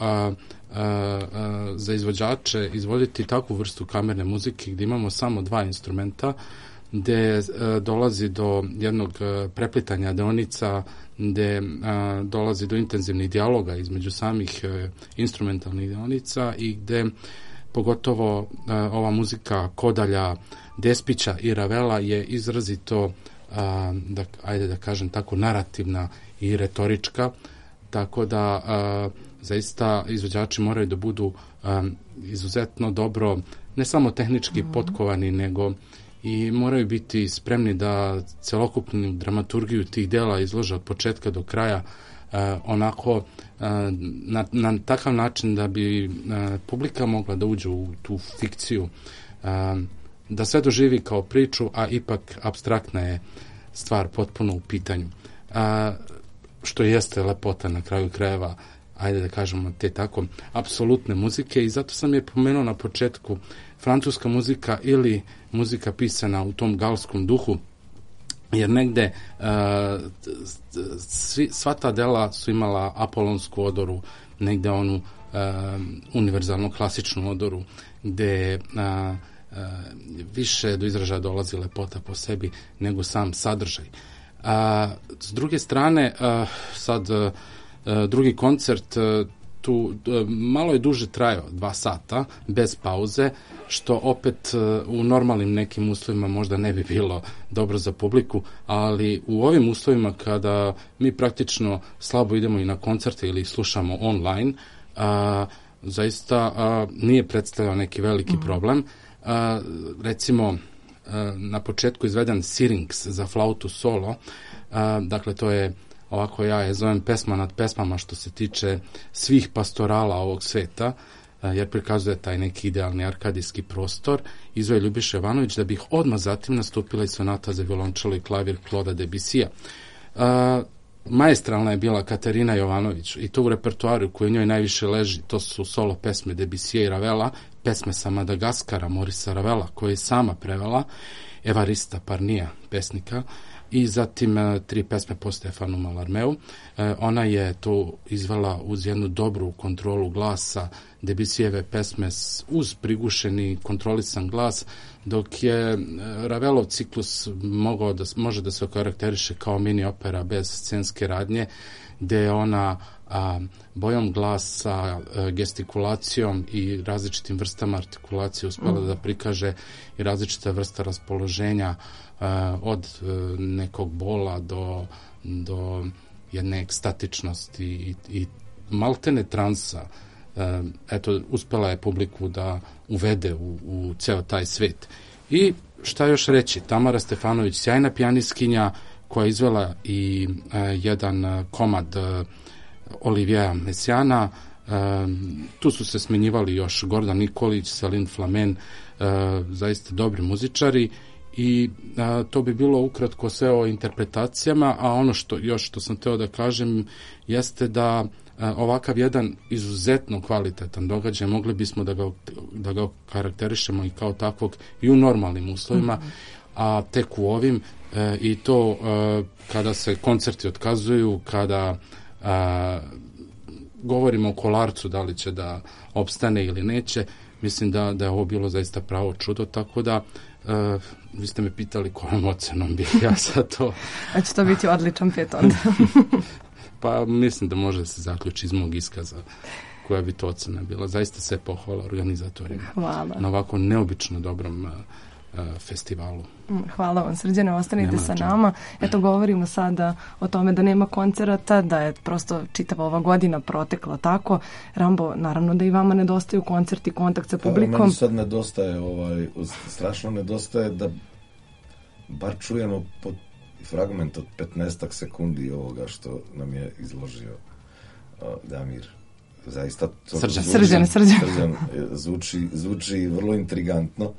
za izvođače izvoditi takvu vrstu kamerne muzike gdje imamo samo 2 instrumenta, gdje dolazi do jednog preplitanja deonica, gdje dolazi do intenzivnih dijaloga između samih instrumentalnih deonica i gdje pogotovo ova muzika Kodalja, Despića i Ravela je izrazito, ajde da kažem tako, narativna i retorička, tako da zaista izvođači moraju da budu izuzetno dobro, ne samo tehnički potkovani, nego i moraju biti spremni da celokupnu dramaturgiju tih dela izlože od početka do kraja onako na takav način da bi publika mogla da uđe u tu fikciju, da sve doživi kao priču, a ipak apstraktna je stvar potpuno u pitanju. Što jeste lepota na kraju krajeva, ajde da kažemo te tako, apsolutne muzike, i zato sam je pomenuo na početku, francuska muzika ili muzika pisana u tom galskom duhu, jer negde sva ta dela su imala apolonsku odoru, negde onu univerzalnu klasičnu odoru, gde više do izražaja dolazi lepota po sebi nego sam sadržaj. S druge strane, sad drugi koncert tu malo je duže trajao, 2 sata, bez pauze, što opet u normalnim nekim uslovima možda ne bi bilo dobro za publiku, ali u ovim uslovima kada mi praktično slabo idemo i na koncerte ili slušamo online, zaista nije predstavljao neki veliki problem. Recimo, na početku izveden Syrinx za flautu solo, dakle to je, ovako ja je zovem, pesma nad pesmama što se tiče svih pastorala ovog sveta, jer prikazuje taj neki idealni arkadijski prostor, izveo je Ljubiša Jovanović, da bih odmah zatim nastupila i sonata za violončelo i klavir Claude'a Debussija. Maestralna je bila Katarina Jovanović, i to u repertoaru koji njoj najviše leži, to su solo pesme Debussija i Ravela, pesme sa Madagaskara Morisa Ravela, koje je sama prevela, Evarista Parnija, pesnika, i zatim 3 pesme po Stefanu Mallarmeu. Ona je to izvela uz jednu dobru kontrolu glasa, Debussijeve pesme uz prigušeni kontrolisan glas, dok je Ravelov ciklus može da se okarakteriše kao mini opera bez scenske radnje, gde je ona bojom glasa, gestikulacijom i različitim vrstama artikulacije uspela da prikaže i različita vrsta raspoloženja, od nekog bola do jedne ekstatičnosti i maltene transa. Eto, uspela je publiku da uvede u ceo taj svet. I šta još reći, Tamara Stefanović, sjajna pijaniskinja koja je izvela i jedan komad Oliviera Messiana. Tu su se smenjivali još Gordan Nikolić, Celine Flamen, zaista dobri muzičari, i to bi bilo ukratko sve o interpretacijama. A ono što sam teo da kažem jeste da ovakav jedan izuzetno kvalitetan događaj mogli bismo da ga karakterišemo i kao takvog i u normalnim uslovima, a tek u ovim, i to kada se koncerti otkazuju, kada govorimo o Kolarcu, da li će da opstane ili neće. Mislim da je ovo bilo zaista pravo čudo, tako da vi ste me pitali kojom ocenom bih ja sad to... A će to biti odličan 5 onda? Pa mislim da može da se zaključi iz mog iskaza koja bi to ocena bila. Zaista se pohvala organizatorima. Hvala. Na ovako neobično dobrom festivalu. Hvala vam, Srđane, ostanite sa nama. Eto, govorimo sada o tome da nema koncerata, da je prosto čitava ova godina protekla tako. Rambo, naravno da i vama nedostaju koncerti, kontakt sa publikom. Meni sad nedostaje, strašno nedostaje da bar čujemo fragment od 15 sekundi ovoga što nam je izložio Damir. Zaista Srđan zvuči vrlo intrigantno.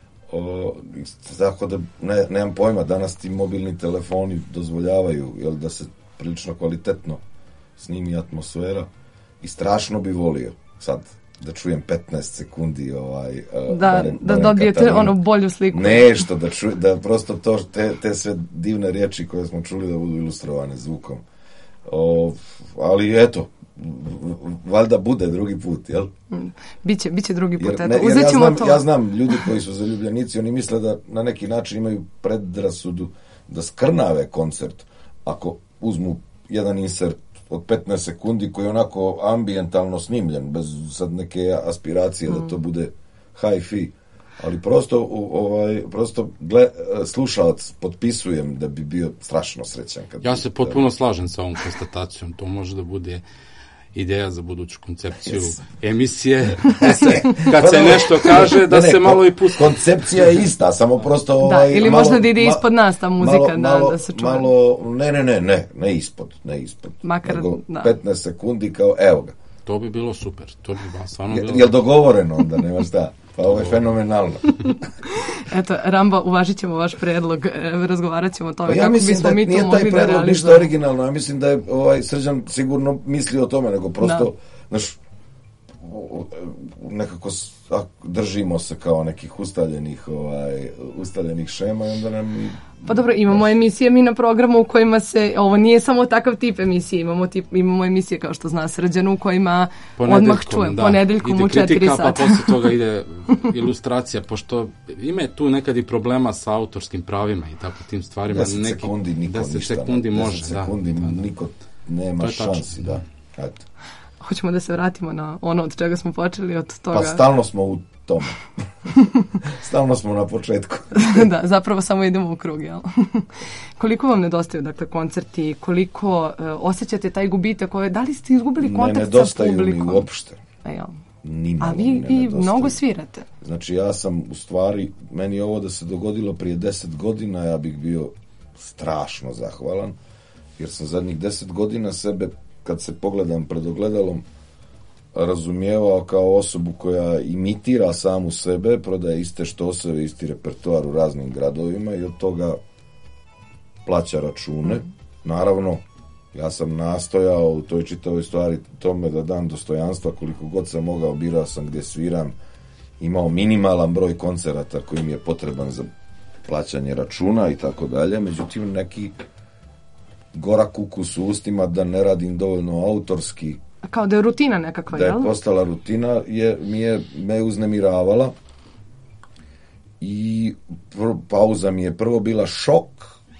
Tako da nemam pojma, danas ti mobilni telefoni dozvoljavaju da se prilično kvalitetno snimi atmosfera, i strašno bi volio sad da čujem 15 sekundi da dobijete onu bolju sliku, nešto da prosto to, te sve divne riječi koje smo čuli da budu ilustrovane zvukom, ali eto, valjda bude drugi put, jel? Biće drugi put, ja znam ljudi koji su zaljubljenici, oni misle da na neki način imaju predrasudu da skrnave koncert ako uzmu jedan insert od 15 sekundi koji je onako ambijentalno snimljen, bez sad neke aspiracije da to bude hi-fi, ali prosto slušalac potpisujem da bi bio strašno srećan. Ja se potpuno slažem sa ovom konstatacijom, to može da bude ideja za buduću koncepciju emisije, kad se nešto kaže da se malo i pusti. Koncepcija je ista, samo prosto ili možda da ide ispod nas ta muzika, da se čuje. Ne ispod. Makar, nego 15 sekundi kao evo ga. To bi bilo super, to bi stvarno bilo. Jel dogovoreno onda, nema šta? Pa ovo je fenomenalno. Eto, Rambo, uvažit ćemo vaš predlog, razgovarat ćemo o tome ja kako mislim bismo da mi to nije mogli taj da predlog ništa realizujemo. originalno, ja mislim da je Srđan sigurno mislio o tome, nego prosto, znaš, nekako držimo se kao nekih ustaljenih šema i onda nam... Pa dobro, imamo emisije mi na programu u kojima se, ovo nije samo takav tip emisije, imamo emisije kao što zna Srđan u kojima odmah čujem, ponedeljkom u 4 sata. Pa posle toga ide ilustracija, pošto ima tu nekad i problema sa autorskim pravima i tako tim stvarima. 10 sekundi niko 10 ništa. 10 sekundi može, 10 sekundi niko nema šansi, da. Eto. Hoćemo da se vratimo na ono od čega smo počeli, od toga... Pa stalno smo u tome. Stalno smo na početku. Da, zapravo samo idemo u krug, jel? Koliko vam nedostaju, dakle, koncerti, koliko osjećate taj gubitak, da li ste izgubili kontakt sa publikom? Ne nedostaju mi uopšte. A vi mnogo svirate. Znači, ja sam u stvari, meni ovo da se dogodilo prije 10 godina, ja bih bio strašno zahvalan, jer sam zadnjih 10 godina sebe, kad se pogledam pred ogledalom, razumijevao kao osobu koja imitira samu sebe, prodaje iste štoseve, isti repertoar u raznim gradovima i od toga plaća račune. Naravno, ja sam nastojao u toj čitavoj stvari tome da dam dostojanstva koliko god sam mogao, birao sam gdje sviram, imao minimalan broj koncerata koji mi je potreban za plaćanje računa i tako dalje, međutim neki gorak ukus u ustima da ne radim dovoljno autorski. Kao da je rutina nekakva, jel? Da je postala rutina, me je uznemiravala i pauza mi je prvo bila šok,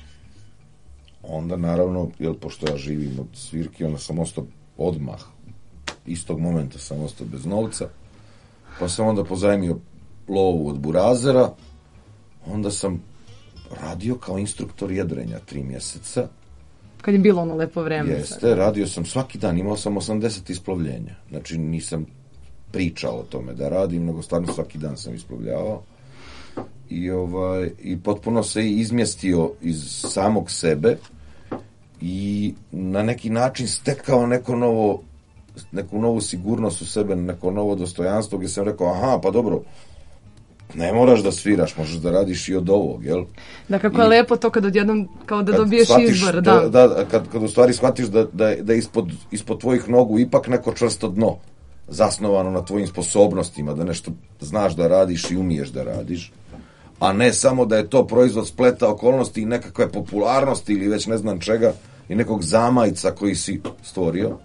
onda naravno, pošto ja živim od svirki, onda sam ostao odmah, istog momenta sam ostao bez novca, pa sam onda pozajmio lovu od burazera, onda sam radio kao instruktor jedrenja 3 mjeseca. Kad je bilo ono lepo vreme. Jeste, radio sam svaki dan, imao sam 80 isplovljenja. Znači nisam pričao o tome da radim, nego stvarno svaki dan sam isplovljavao. I potpuno se izmjestio iz samog sebe i na neki način stekao neku novu sigurnost u sebe, neko novo dostojanstvo gdje sam rekao, aha, pa dobro, ne moraš da sviraš, možeš da radiš i od ovog, jel? Da, kako je lepo to kad odjednom, kao da dobiješ izbor, da. Kad u stvari shvatiš da ispod tvojih nogu ipak neko čvrsto dno, zasnovano na tvojim sposobnostima, da nešto znaš da radiš i umiješ da radiš, a ne samo da je to proizvod spleta okolnosti i nekakve popularnosti ili već ne znam čega i nekog zamajca koji si stvorio.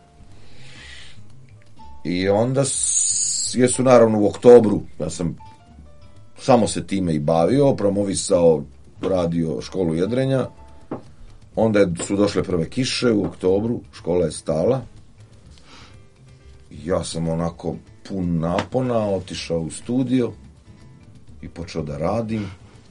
I onda jesu naravno u oktobru, ja sam samo se time i bavio, promovisao radio školu jedrenja, onda su došle prve kiše u oktobru, škola je stala, ja sam onako pun napona otišao u studio i počeo da radim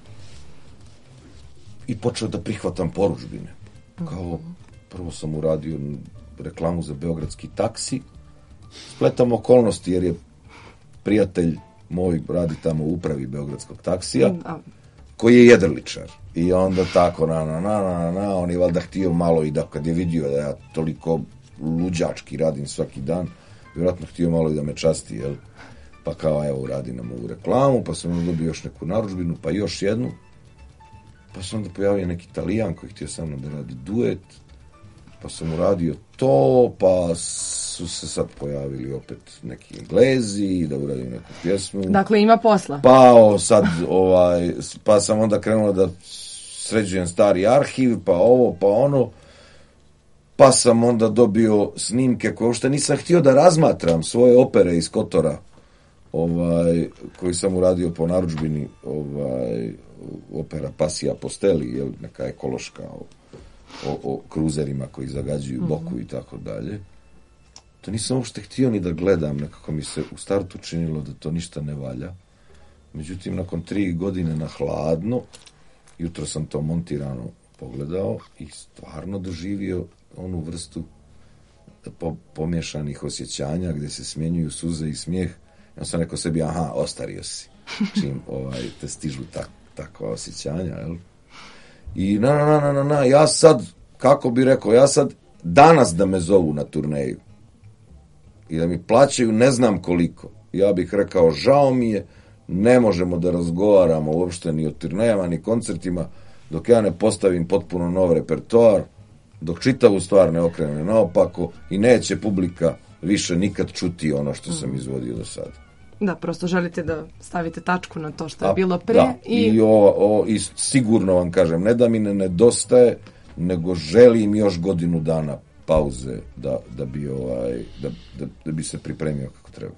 i počeo da prihvatam porudžbine. Kao, prvo sam uradio reklamu za beogradski taksi, spletam okolnosti jer je prijatelj moj radi tamo u upravi beogradskog taksija, koji je jedrličar. I onda tako, on je valjda htio malo i da, kad je vidio da ja toliko luđački radim svaki dan, vjerojatno htio malo i da me časti, jel? Pa kao, evo, radi nam ovu reklamu, pa sam dobio još neku narudžbinu, pa još jednu, pa sam onda pojavio neki Italijan koji htio sa mnom da radi duet, pa sam uradio to, pa su se sad pojavili opet neki Englezi da uradim neku pjesmu. Dakle, ima posla. Pa sam onda krenuo da sređujem stari arhiv, pa ovo, pa ono, pa sam onda dobio snimke koje uopšte nisam htio da razmatram, svoje opere iz Kotora, koji sam uradio po narudžbini, opera Pasija Posteli, je neka ekološka o kruzerima koji zagađuju boku i tako dalje. To nisam uopšte htio ni da gledam, nekako mi se u startu činilo da to ništa ne valja. Međutim, nakon 3 godine na hladno, jutro sam to montirano pogledao i stvarno doživio onu vrstu pomješanih osjećanja gdje se smjenjuju suze i smijeh. Ja sam rekao sebi, aha, ostario si. Čim te stižu takva osjećanja, jel? I ja sad, kako bi rekao, ja sad danas da me zovu na turneju i da mi plaćaju ne znam koliko, ja bih rekao, žao mi je, ne možemo da razgovaramo uopšte ni o turnejama, ni koncertima, dok ja ne postavim potpuno nov repertoar, dok čitavu stvar ne okrenem naopako i neće publika više nikad čuti ono što sam izvodio do sada. Da, prosto želite da stavite tačku na to što je bilo pre. Da, i sigurno vam kažem, ne da mi ne nedostaje, nego želim još godinu dana pauze da bi se pripremio kako treba.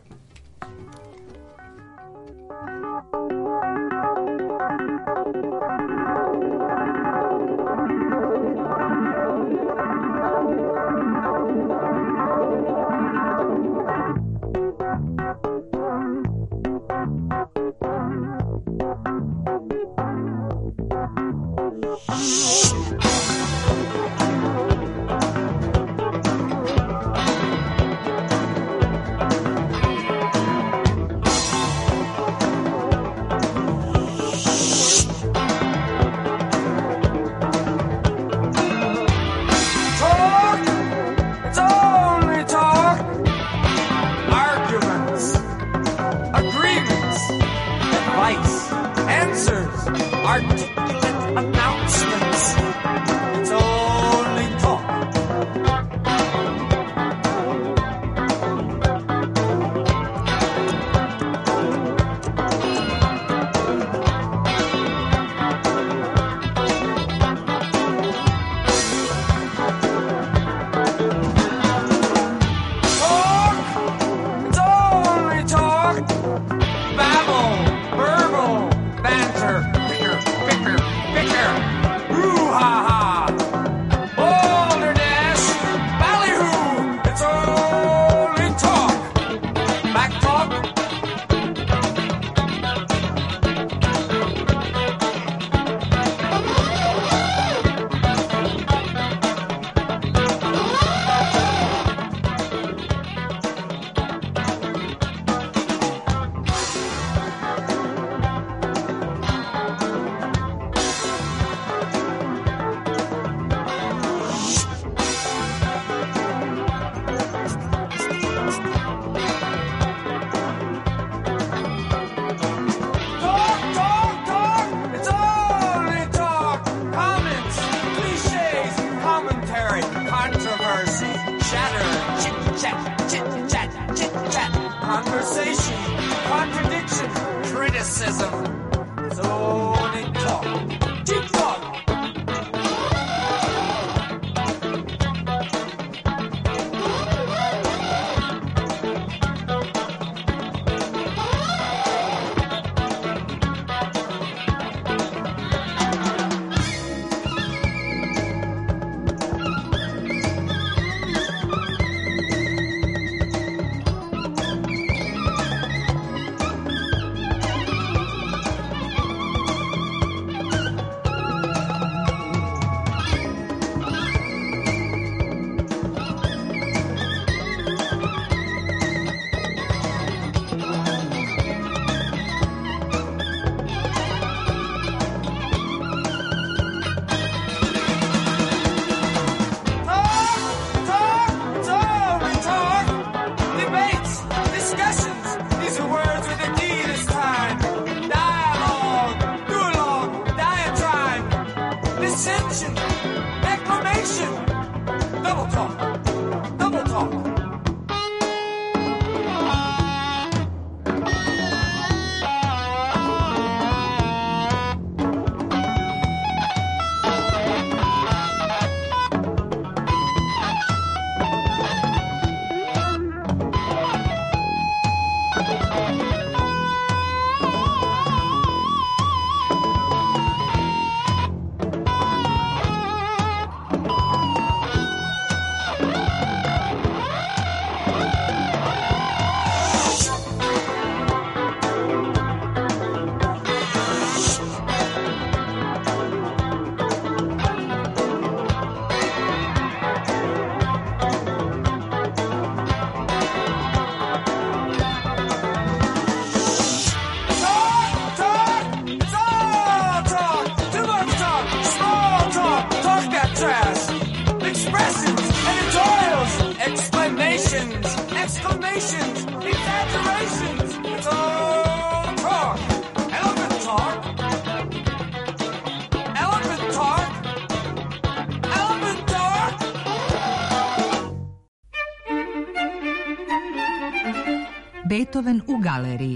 Beethoven u galeriji.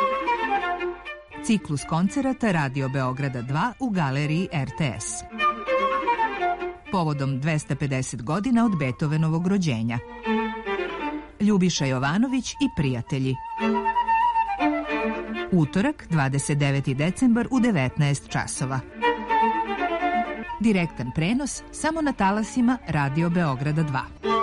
Ciklus koncerata Radio Beograda 2 u galeriji RTS. Povodom 250 godina od Beethovenovog rođenja. Ljubiša Jovanović i prijatelji. Utorak, 29. decembar u 19 časova. Direktan prenos samo na talasima Radio Beograda 2.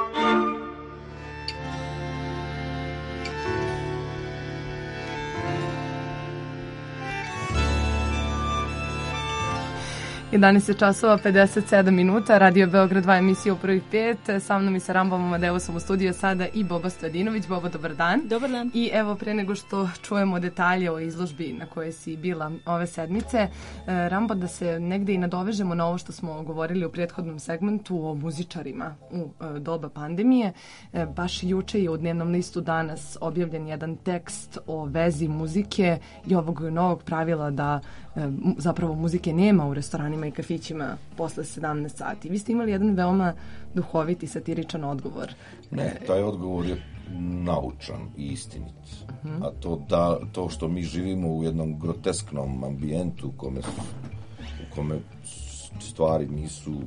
11 časova 57 minuta, Radio Beograd 2 emisija u prvih 5. Sa mnom i sa Rambom Amadeusom u studiju sada i Boba Stojadinović. Bobo, dobar dan. Dobar dan. I evo, pre nego što čujemo detalje o izložbi na kojoj si bila ove sedmice, Rambo, da se negde i nadovežemo na ovo što smo govorili u prethodnom segmentu o muzičarima u doba pandemije. Baš juče je u dnevnom listu Danas objavljen jedan tekst o vezi muzike i ovog novog pravila da zapravo muzike nema u restoranima i kafićima posle 17 sati. Vi ste imali jedan veoma duhoviti, satiričan odgovor. Ne, taj odgovor je naučan i istinit. A to što mi živimo u jednom grotesknom ambijentu u kome stvari nisu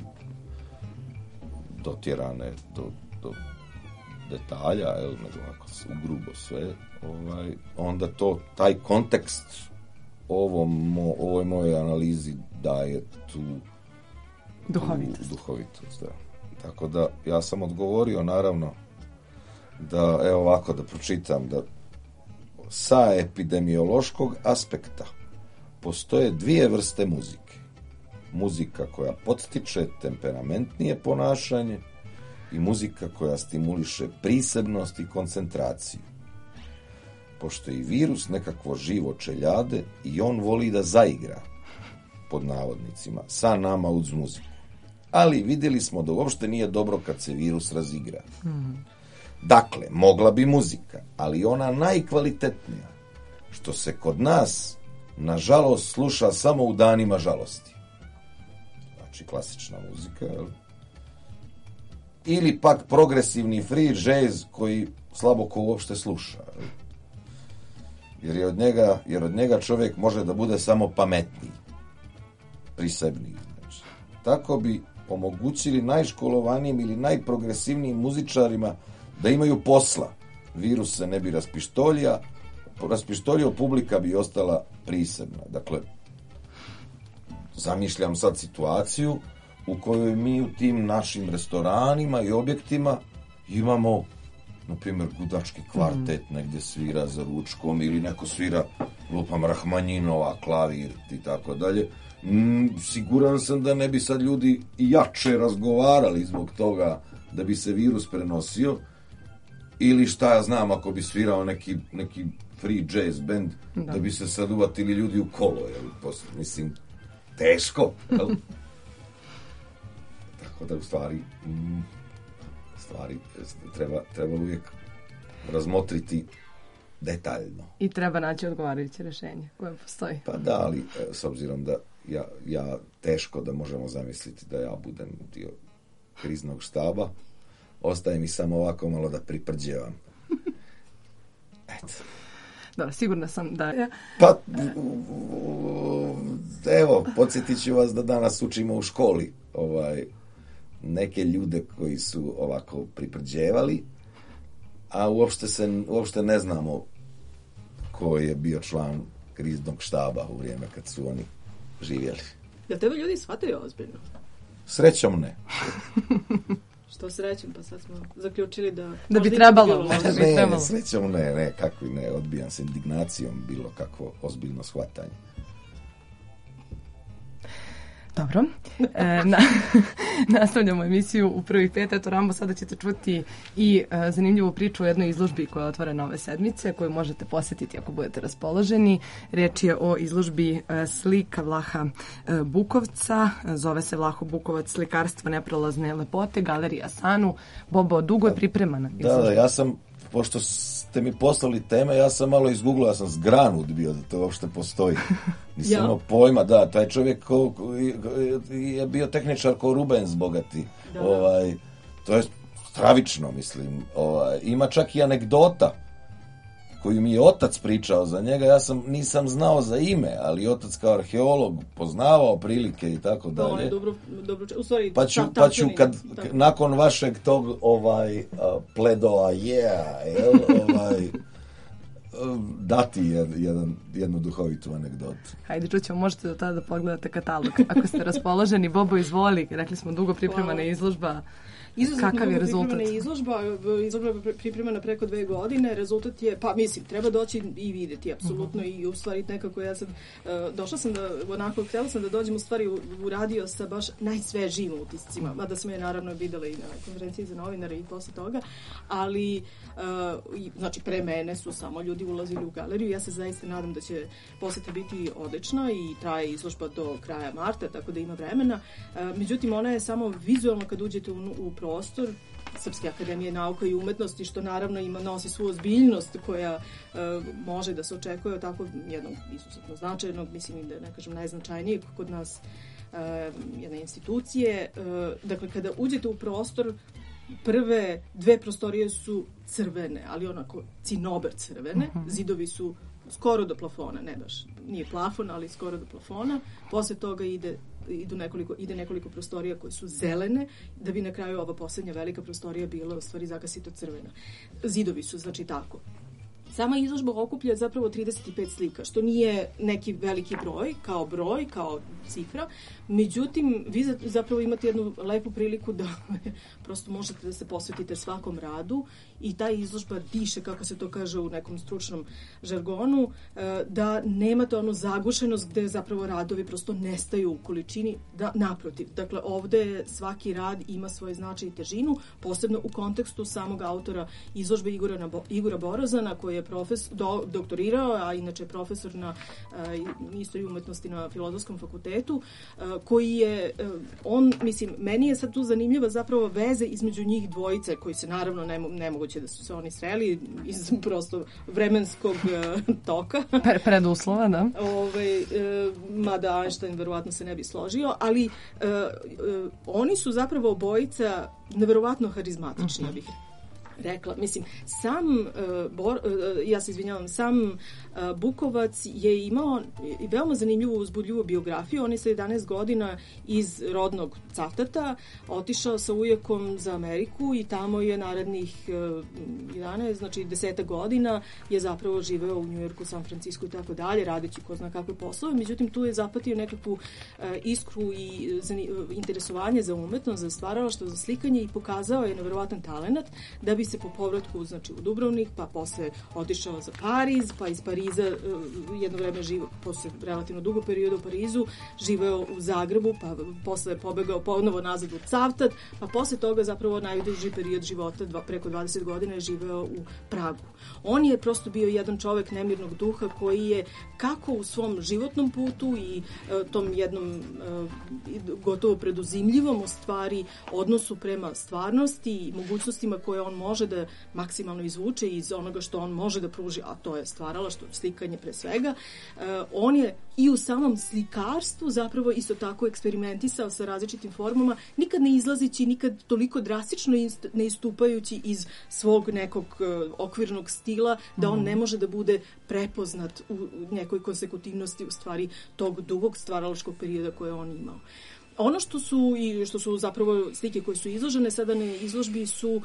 dotjerane do detalja, nego ovako u grubo sve, onda taj kontekst ovoj mojoj analizi daje tu duhovitost. Da. Tako da ja sam odgovorio naravno da, evo ovako da pročitam, da sa epidemiološkog aspekta postoje dvije vrste muzike. Muzika koja podstiče temperamentnije ponašanje i muzika koja stimuliše prisebnost i koncentraciju. Pošto je i virus nekakvo živo čeljade i on voli da zaigra, pod navodnicima, sa nama uz muziku. Ali vidjeli smo da uopšte nije dobro kad se virus razigra. Dakle, mogla bi muzika, ali ona najkvalitetnija, što se kod nas, nažalost, sluša samo u danima žalosti. Znači, klasična muzika, ili pak progresivni free jazz koji slabo ko uopšte sluša. Jer od njega čovjek može da bude samo pametniji, prisebniji. Znači. Tako bi omogućili najškolovanijim ili najprogresivnijim muzičarima da imaju posla. Virus se ne bi raspištolio, publika bi ostala prisebna. Dakle, zamišljam sad situaciju u kojoj mi u tim našim restoranima i objektima imamo, na primjer, gudački kvartet negdje svira za ručkom ili neko svira lupam Rahmanjinova, klavir i tako dalje. Siguran sam da ne bi sad ljudi jače razgovarali zbog toga da bi se virus prenosio, ili šta ja znam, ako bi svirao neki free jazz band, da bi se sad uvatili ljudi u kolo, mislim, teško, jel? Tako da u stvari treba uvijek razmotriti detaljno. I treba naći odgovarajuće rješenje koje postoji. Pa da, ali s obzirom da ja teško da možemo zamisliti da ja budem dio kriznog štaba, ostaje mi samo ovako malo da priprđevam. Eto. Dobro, sigurna sam da je. Pa, evo, podsjetit ću vas da danas učimo u školi neke ljude koji su ovako priprđevali, a uopšte ne znamo ko je bio član kriznog štaba u vrijeme kad su oni živjeli. Jel tebe ljudi shvataju ozbiljno? Srećom ne. Što srećom, pa sad smo zaključili da bi trebalo. Ne, srećom ne, kakvi ne, odbijam se indignacijom bilo kakvo ozbiljno shvatanje. Dobro. Nastavljamo emisiju u prvih 5. Eto, Rambo, sada ćete čuti i zanimljivu priču o jednoj izložbi koja je otvorena ove sedmice, koju možete posjetiti ako budete raspoloženi. Riječ je o izložbi slika Vlaha Bukovca. Zove se Vlaho Bukovac slikarstvo neprolazne lepote, Galerija Sanu. Bobo, dugo je pripremana izložba. Da, ja sam, pošto ste mi poslali teme, ja sam malo izgooglao, ja sam zgranut bio da to uopšte postoji. Nisam imao pojma, da, taj čovjek je bio tehničar ko Rubens bogati. To je stravično, mislim. Ima čak i anegdota koju mi je otac pričao za njega, ja nisam znao za ime, ali otac kao arheolog poznavao prilike i tako dalje. On je dobro, u stvari, pa ću kad nakon vašeg tog pledoa dati jednu duhovitu anegdotu. Hajde, čućemo, možete do tada pogledate katalog. Ako ste raspoloženi, Bobo, izvoli. Rekli smo, dugo pripremana izložba. Kakav je rezultat? Izložba je pripremana preko 2 godine. Rezultat je, pa mislim, treba doći i videti, apsolutno. I u stvari nekako ja sam, došla sam da, onako, htjela sam da dođem u stvari u radio sa baš najsvežijim utiscima. Mada sam je naravno videla i na konferenciji za novinare i posle toga. Ali, znači, pre mene su samo ljudi ulazili u galeriju. Ja se zaista nadam da će poseta biti odlična i traje izložba do kraja marta, tako da ima vremena. Međutim, ona je samo vizualno kad uđete u prostor Srpske akademije nauka i umetnosti, što naravno nosi svu ozbiljnost koja može da se očekuje od tako jednog izuzetno značajnog, mislim da ne kažem najznačajnijeg kod nas jedne institucije. Dakle, kada uđete u prostor, prve 2 prostorije su crvene, ali onako cinober crvene, zidovi su skoro do plafona, ne baš, nije plafon, ali skoro do plafona. Posle toga ide nekoliko prostorija koje su zelene, da bi na kraju ova posljednja velika prostorija bila u stvari zagasito crvena. Zidovi su, znači tako. Sama izložba okuplja zapravo 35 slika, što nije neki veliki broj, kao cifra. Međutim, vi zapravo imate jednu lepu priliku da prosto možete da se posvetite svakom radu i ta izložba diše, kako se to kaže u nekom stručnom žargonu, da nemate onu zagušenost gde zapravo radovi prosto nestaju u količini, da naprotiv. Dakle, ovde svaki rad ima svoj značaj i težinu, posebno u kontekstu samog autora izložbe Igora Borozana, koji je doktorirao, a inače je profesor na istoriji umetnosti na Filozofskom fakultetu, koji je, meni je sad tu zanimljiva zapravo veze između njih dvojice, koji se naravno nemoguće da su se oni sreli iz prosto vremenskog toka. Preduslova, da. Mada Einstein verovatno se ne bi složio, ali oni su zapravo obojica neverovatno harizmatični, ja bih rekla. Mislim, sam Bukovac je imao veoma zanimljivu, uzbudljivu biografiju. On je sa 11 godina iz rodnog Cavtata otišao sa ujekom za Ameriku i tamo je narednih 11, znači 10 godina je zapravo živeo u Njujorku, San Francisku i tako dalje, radeći ko zna kakve poslove. Međutim, tu je zapatio nekakvu iskru i interesovanje za umetnost, za stvaralaštvo, za slikanje i pokazao je neverovatan talenat, da bi se po povratku, znači u Dubrovnik, pa posle otišao za Pariz, pa iz Pariza jedno vreme posle relativno dugo perioda u Parizu, živeo u Zagrebu, pa posle je pobegao ponovo nazad u Cavtat, pa posle toga zapravo najduži period života, preko 20 godina, je živeo u Pragu. On je prosto bio jedan čovek nemirnog duha koji je kako u svom životnom putu i tom jednom gotovo preduzimljivom u stvari odnosu prema stvarnosti i mogućnostima koje on može da maksimalno izvuče iz onoga što on može da pruži, a to je stvaralaštvo, slikanje pre svega. On je i u samom slikarstvu zapravo isto tako eksperimentisao sa različitim formama, nikad ne izlazići, nikad toliko drastično ne istupajući iz svog nekog okvirnog stila, da on ne može da bude prepoznat u nekoj konsekutivnosti u stvari tog dugog stvaralačkog perioda koje on imao. Ono što su zapravo slike koje su izložene sada na izložbi su,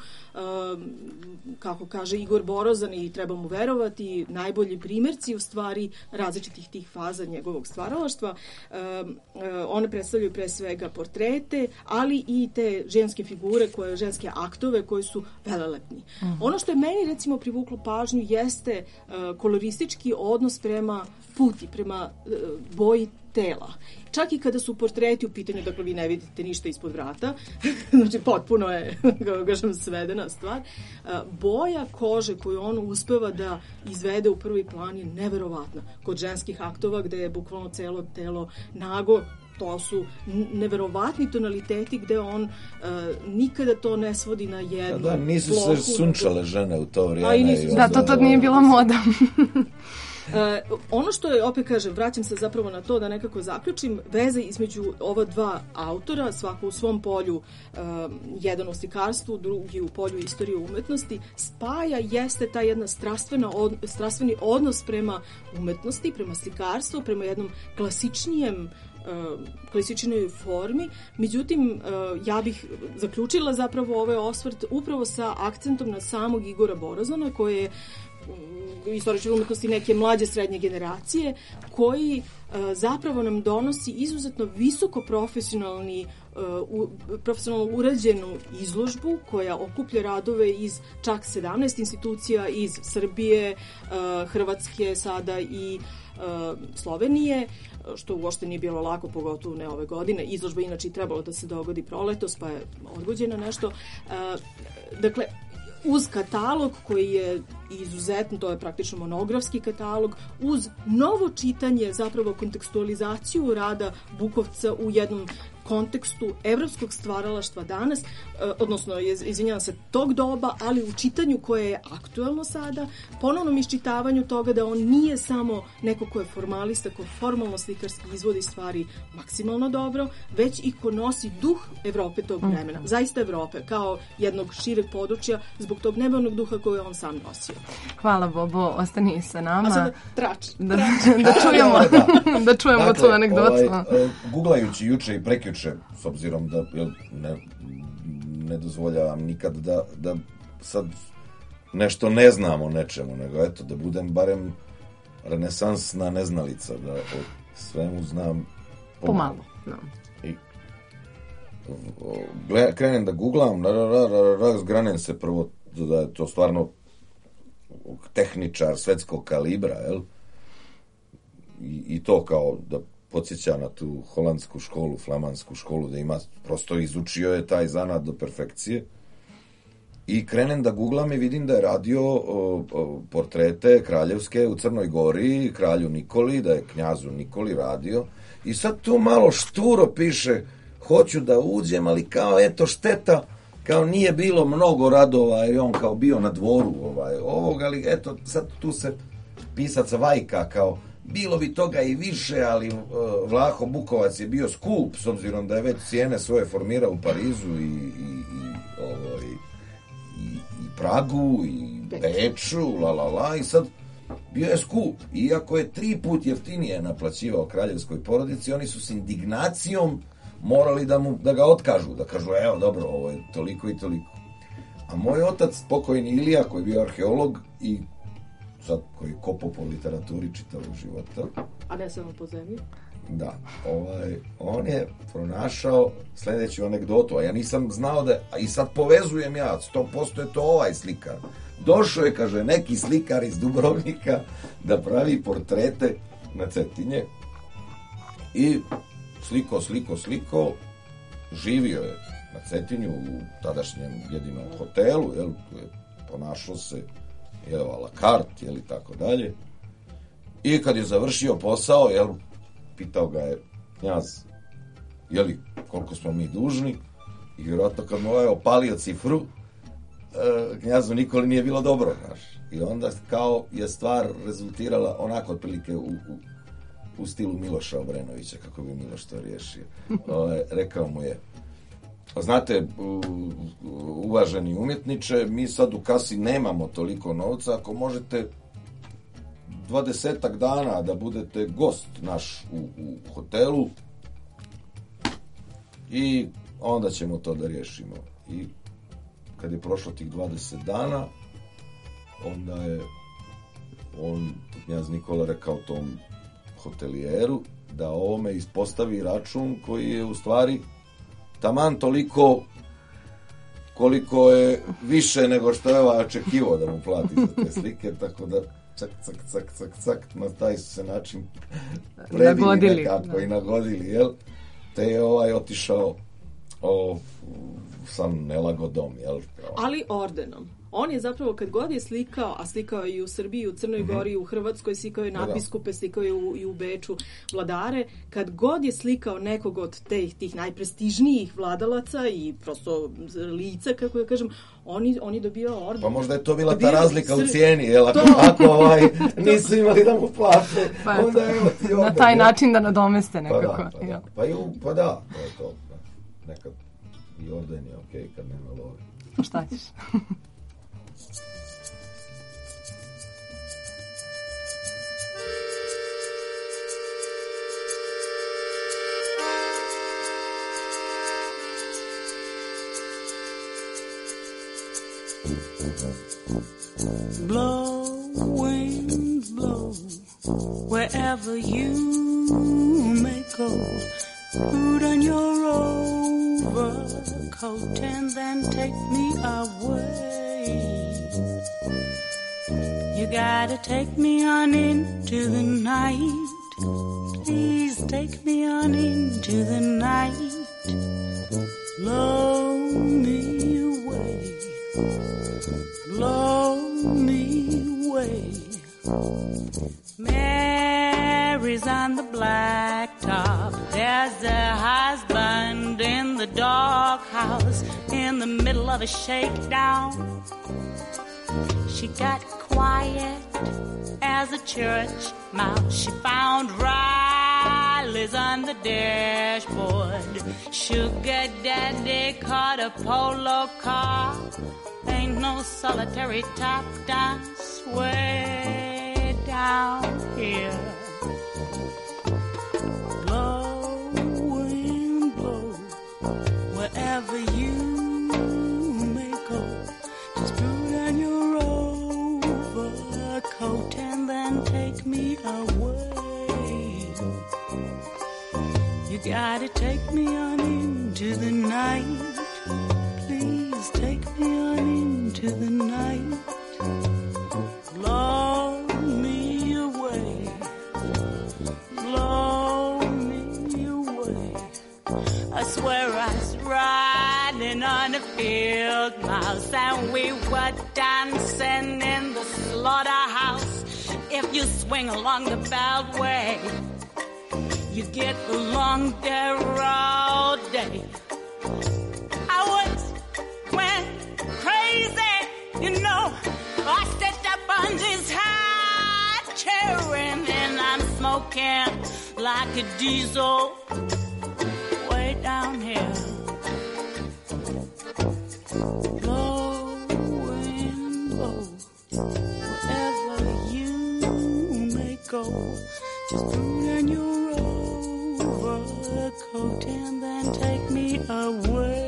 kako kaže Igor Borozan, i treba mu verovati, najbolji primjerci u stvari različitih tih faza njegovog stvaralaštva. One predstavljaju pre svega portrete, ali i te ženske figure, ženske aktove koji su velelepni. Ono što je meni recimo privuklo pažnju jeste koloristički odnos prema puti, prema boji tela. Čak i kada su portreti u pitanju, dakle vi ne vidite ništa ispod vrata, znači potpuno je, kako kažem, svedena stvar. Boja kože koju on uspeva da izvede u prvi plan je neverovatna. Kod ženskih aktova gde je bukvalno celo telo nago, to su neverovatni tonaliteti gde on nikada to ne svodi na jednu nisu plohu. Se sunčale žene u to vrijeme. To nije bila moda. Ono što je, opet kažem, vraćam se zapravo na to da nekako zaključim, veze između ova dva autora, svako u svom polju, jedan u slikarstvu, drugi u polju istorije umetnosti, spaja jeste ta jedna strastveni odnos prema umetnosti, prema slikarstvu, prema jednom klasičnijoj formi. Međutim, ja bih zaključila zapravo ovaj osvrt upravo sa akcentom na samog Igora Borazona, koji je istoričar umetnosti neke mlađe srednje generacije, koji zapravo nam donosi izuzetno visoko profesionalno urađenu izložbu koja okuplja radove iz čak 17 institucija iz Srbije, Hrvatske sada i Slovenije, što uopšte nije bilo lako, pogotovo ne ove godine. Izložba inače trebalo da se dogodi proletos, pa je odgođena nešto. Dakle, uz katalog koji je izuzetno, to je praktično monografski katalog, uz novo čitanje, zapravo kontekstualizaciju rada Bukovca u jednom kontekstu evropskog stvaralaštva danas, odnosno, izvinjavam se, tog doba, ali u čitanju koje je aktuelno sada, ponovnom iščitavanju toga da on nije samo neko ko je formalista, ko formalno slikarski izvodi stvari maksimalno dobro, već i ko nosi duh Evrope tog vremena. Zaista Evrope, kao jednog šireg područja, zbog tog nebenog duha koju on sam nosio. Hvala, Bobo, ostani sa nama. A sada trač. Da čujemo tu anegdotu. Googlajući juče i prekjuče, s obzirom da ne dozvoljavam nikad da sad nešto ne znam o nečemu, nego eto, da budem barem renesansna neznalica, da o svemu znam pomalo. No. I krenem da googlam, zgranem se prvo da je to stvarno tehničar svetskog kalibra, jel? I to kao da podsjeća na tu holandsku školu, flamansku školu, da ima, prosto izučio je taj zanat do perfekcije. I krenem da googlam i vidim da je radio portrete kraljevske u Crnoj Gori, kralju Nikoli, da je knjazu Nikoli radio. I sad tu malo šturo piše, hoću da uđem, ali kao eto šteta, kao nije bilo mnogo radova, jer on kao bio na dvoru ovog, ali eto sad tu se pisac vajka kao bilo bi toga i više, ali Vlaho Bukovac je bio skup, s obzirom da je već cijene svoje formirao u Parizu i Pragu i Beču, i sad bio je skup. Iako je 3 put jeftinije naplaćivao kraljevskoj porodici, oni su s indignacijom morali da ga otkažu, da kažu, evo dobro, ovo je toliko i toliko. A moj otac, pokojni Ilija, koji je bio arheolog i sad koji je kopao po literaturi čitavog života. A ne samo po zemlji? Da, on je pronašao sljedeću anegdotu, a ja nisam znao da, i sad povezujem ja, 100% je to ovaj slikar. Došao je, kaže, neki slikar iz Dubrovnika da pravi portrete na Cetinje i sliko, živio je na Cetinju u tadašnjem jedinom hotelu, jel, ponašao se jel, a la carte, jel, i tako dalje. I kad je završio posao, jel, pitao ga je knjaz, jeli, koliko smo mi dužni, i vjerojatno kad mu ovaj opalio cifru, knjazu Nikoli nije bilo dobro, znaš. I onda kao je stvar rezultirala onako otprilike u stilu Miloša Obrenovića, kako bi Miloš to riješio. Rekao mu je, znate, uvaženi umjetniče, mi sad u kasi nemamo toliko novca, ako možete 20 dana da budete gost naš u hotelu i onda ćemo to da riješimo. I kad je prošlo tih 20 dana, onda je knjaz Nikola rekao tom hotelijeru da ovome ispostavi račun koji je u stvari taman toliko koliko je više nego što je očekivao da mu plati za te slike, tako da cak, na taj su se način prebili nekako i nagodili, jel? Te je otišao sam nelagodom, jel? Ali ordenom. On je zapravo kad god je slikao, a slikao je i u Srbiji, i u Crnoj Gori, i u Hrvatskoj, slikao je nadbiskupe, slikao je i u Beču vladare, kad god je slikao nekog od tih najprestižnijih vladalaca i prosto lica, kako ja kažem, on je dobio orden. Pa možda je to bila ta razlika u cijeni, jel? Ako nisu imali da mu plate, onda evo ti orden. Na taj način da nadomeste nekako. Pa da, to je to. Nekad i orden je okej kad nema love. Šta ćeš? Blow, winds blow, wherever you may go. Put on your overcoat and then take me away. You gotta take me on into the night. Please take me on into the night. Blow me away. Blow me away. Mary's on the blacktop. There's a husband in the doghouse in the middle of a shakedown. She got quiet as a church mouse. She found Riley's on the dashboard. Sugar daddy caught a polo car. Ain't no solitary top dance way down here. Blow, wind, blow, wherever you may go. Just put on your overcoat and then take me away. You gotta take me on into the night. Please take me on into the night. Blow me away. Blow me away. I swear I was riding on a field mouse and we were dancing in the slaughterhouse. If you swing along the beltway, you get along there all day. Went crazy, you know. I stepped up on this high chair and I'm smoking like a diesel way down here. Blow, wind, blow, wherever you may go. Just put on your overcoat and then take me away.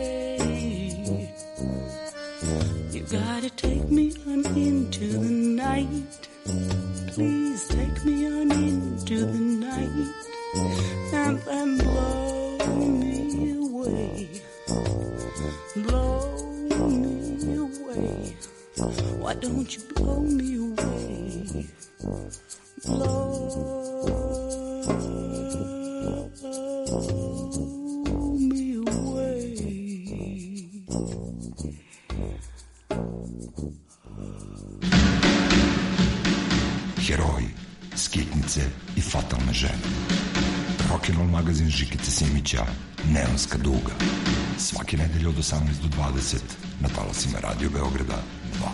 You gotta take me on into the night. Please take me on into the night. And then blow me away. Blow me away. Why don't you blow me away? Blow me away. Heroji, skitnice i fatalne žene. Rock'n'roll magazin Žikice Simića, Neonska duga. Svake nedelje od 18 do 20 na talasima Radio Beograda 2.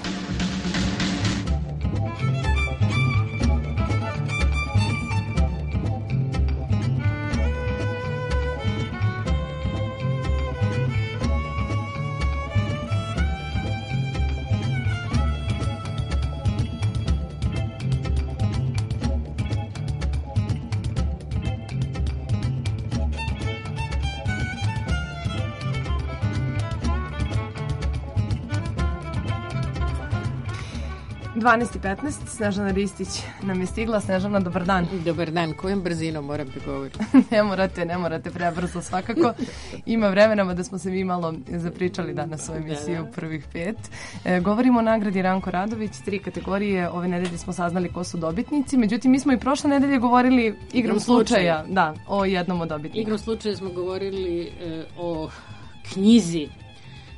– 12:15, Snežana Ristić nam je stigla. Snežana, dobar dan. Dobar dan, kojom brzinom moram da govorim? ne morate prebrzo svakako. Ima vremena da smo se mi malo zapričali danas u emisiji u prvih 5. Govorimo o nagradi Ranko Radović, 3 kategorije. Ove nedelje smo saznali ko su dobitnici, međutim mi smo i prošle nedelje govorili igrom slučaja, da, o jednom od dobitnika. Igrom slučaja smo govorili o knjizi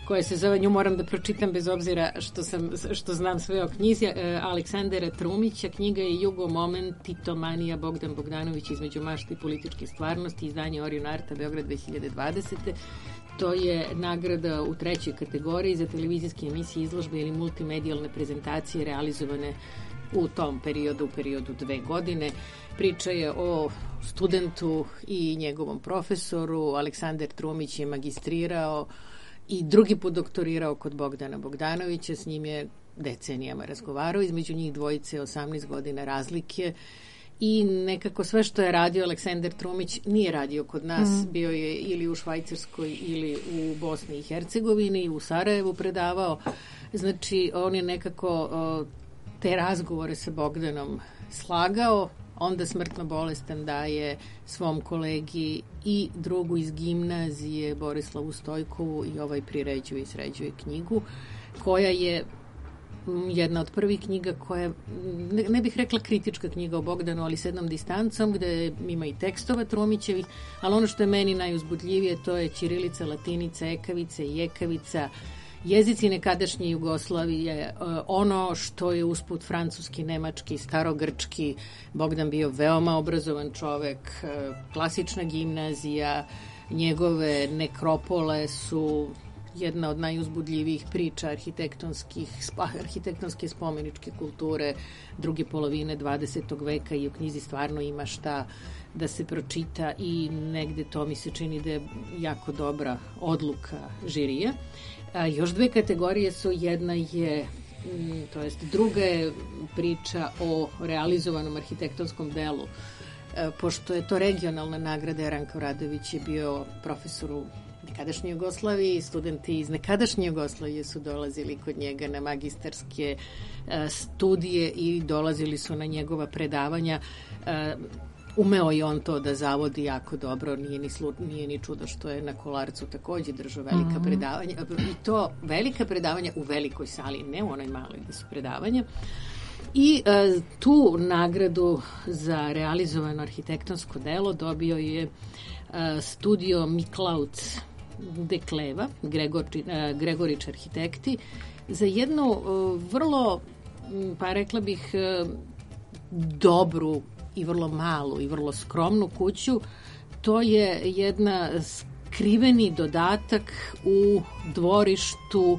koja se zove, nju moram da pročitam bez obzira što znam sve o knjizi, Aleksandra Trumića. Knjiga je Jugo moment, Titomanija, Bogdan Bogdanović između mašte i političke stvarnosti, izdanje Orion Arta, Beograd 2020. To je nagrada u 3. kategoriji za televizijske emisije, izložbe ili multimedijalne prezentacije realizovane u tom periodu, u periodu 2 godine. Priča je o studentu i njegovom profesoru. Aleksandar Trumić je magistrirao i drugi put doktorirao kod Bogdana Bogdanovića. S njim je decenijama razgovarao. Između njih dvojice 18 godina razlike. I nekako sve što je radio Aleksandar Trumić nije radio kod nas. Bio je ili u Švajcarskoj ili u Bosni i Hercegovini, u Sarajevu predavao. Znači, on je nekako te razgovore sa Bogdanom slagao, onda smrtno bolestan daje svom kolegi i drugu iz gimnazije Borislavu Stojkovu i ovaj priređuje i sređuje knjigu, koja je jedna od prvih knjiga koja, ne bih rekla kritička knjiga o Bogdanu, ali s jednom distancom, gde ima i tekstova Trumićevih, ali ono što je meni najuzbudljivije, to je ćirilica, latinica, ekavica i jekavica, jezici nekadašnje Jugoslavije, ono što je usput francuski, nemački, starogrčki. Bogdan bio veoma obrazovan čovek, klasična gimnazija, njegove nekropole su jedna od najuzbudljivijih priča arhitektonske spomeničke kulture druge polovine 20. veka i u knjizi stvarno ima šta da se pročita i negde to mi se čini da je jako dobra odluka žirija. Još 2 kategorije su, jedna je, to jest druga je priča o realizovanom arhitektonskom delu. Pošto je to regionalna nagrada, Ranko Radović je bio profesor u nekadašnjoj Jugoslaviji, studenti iz nekadašnje Jugoslavije su dolazili kod njega na magistarske studije i dolazili su na njegova predavanja. Umeo je on to da zavodi jako dobro, nije ni čudo što je na Kolarcu takođe držao velika predavanja, i to velika predavanja u velikoj sali, ne u onoj maloj gde su predavanja. I tu nagradu za realizovano arhitektonsko delo dobio je studio Miklauc de Kleva, Gregorić arhitekti, za jednu vrlo, pa rekla bih, dobru i vrlo malu i vrlo skromnu kuću. To je jedna skriveni dodatak u dvorištu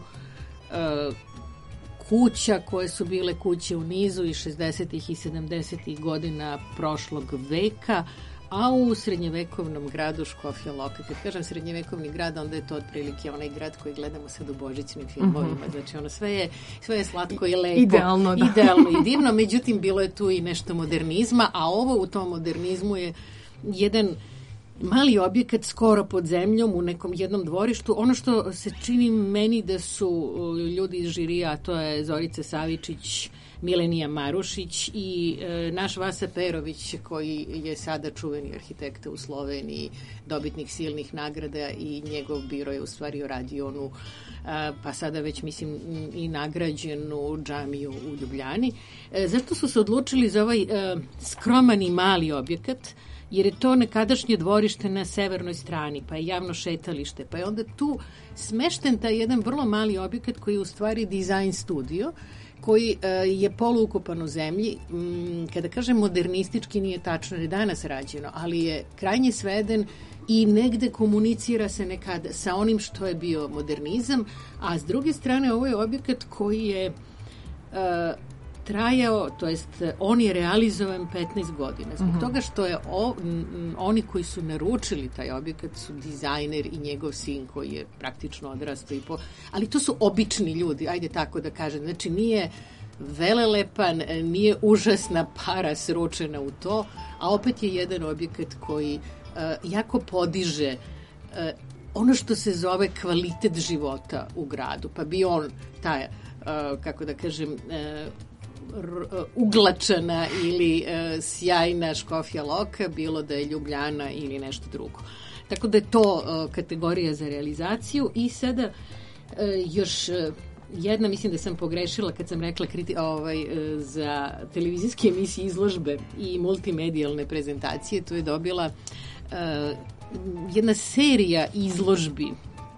kuća koje su bile kuće u nizu iz 60. i 70. godina prošlog veka, a u srednjevekovnom gradu Škofja Loka. Kad kažem srednjevekovni grad, onda je to otprilike onaj grad koji gledamo sad u božićnim filmovima. Znači, ono sve je slatko i lepo. Idealno i divno, međutim, bilo je tu i nešto modernizma, a ovo u tom modernizmu je jedan mali objekat skoro pod zemljom u nekom jednom dvorištu. Ono što se čini meni da su ljudi iz žirija, a to je Zorica Savičić, Milenija Marušić i naš Vasa Perović, koji je sada čuveni arhitekta u Sloveniji, dobitnik silnih nagrada i njegov biro je u stvari u Radionu, pa sada već mislim i nagrađenu džamiju u Ljubljani. Zašto su se odlučili za ovaj skroman i mali objekat? Jer je to nekadašnje dvorište na severnoj strani, pa je javno šetalište, pa je onda tu smešten taj jedan vrlo mali objekat koji je u stvari dizajn studio, koji je poluukopan u zemlji. Kada kažem modernistički, nije tačno, je danas rađeno, ali je krajnje sveden i negde komunicira se nekada sa onim što je bio modernizam, a s druge strane ovo je objekat koji je trajao, to jest on je realizovan 15 godina. Zbog toga što je oni koji su naručili taj objekat su dizajner i njegov sin koji je praktično odrastao ali to su obični ljudi, ajde tako da kažem. Znači nije velelepan, nije užasna para sručena u to, a opet je jedan objekat koji jako podiže ono što se zove kvalitet života u gradu. Pa bi on taj, kako da kažem, uglačana ili sjajna Škofja Loka, bilo da je Ljubljana ili nešto drugo. Tako da je to kategorija za realizaciju. I sada još jedna, mislim da sam pogrešila kad sam rekla za televizijske emisije, izložbe i multimedijalne prezentacije. Tu je dobila jedna serija izložbi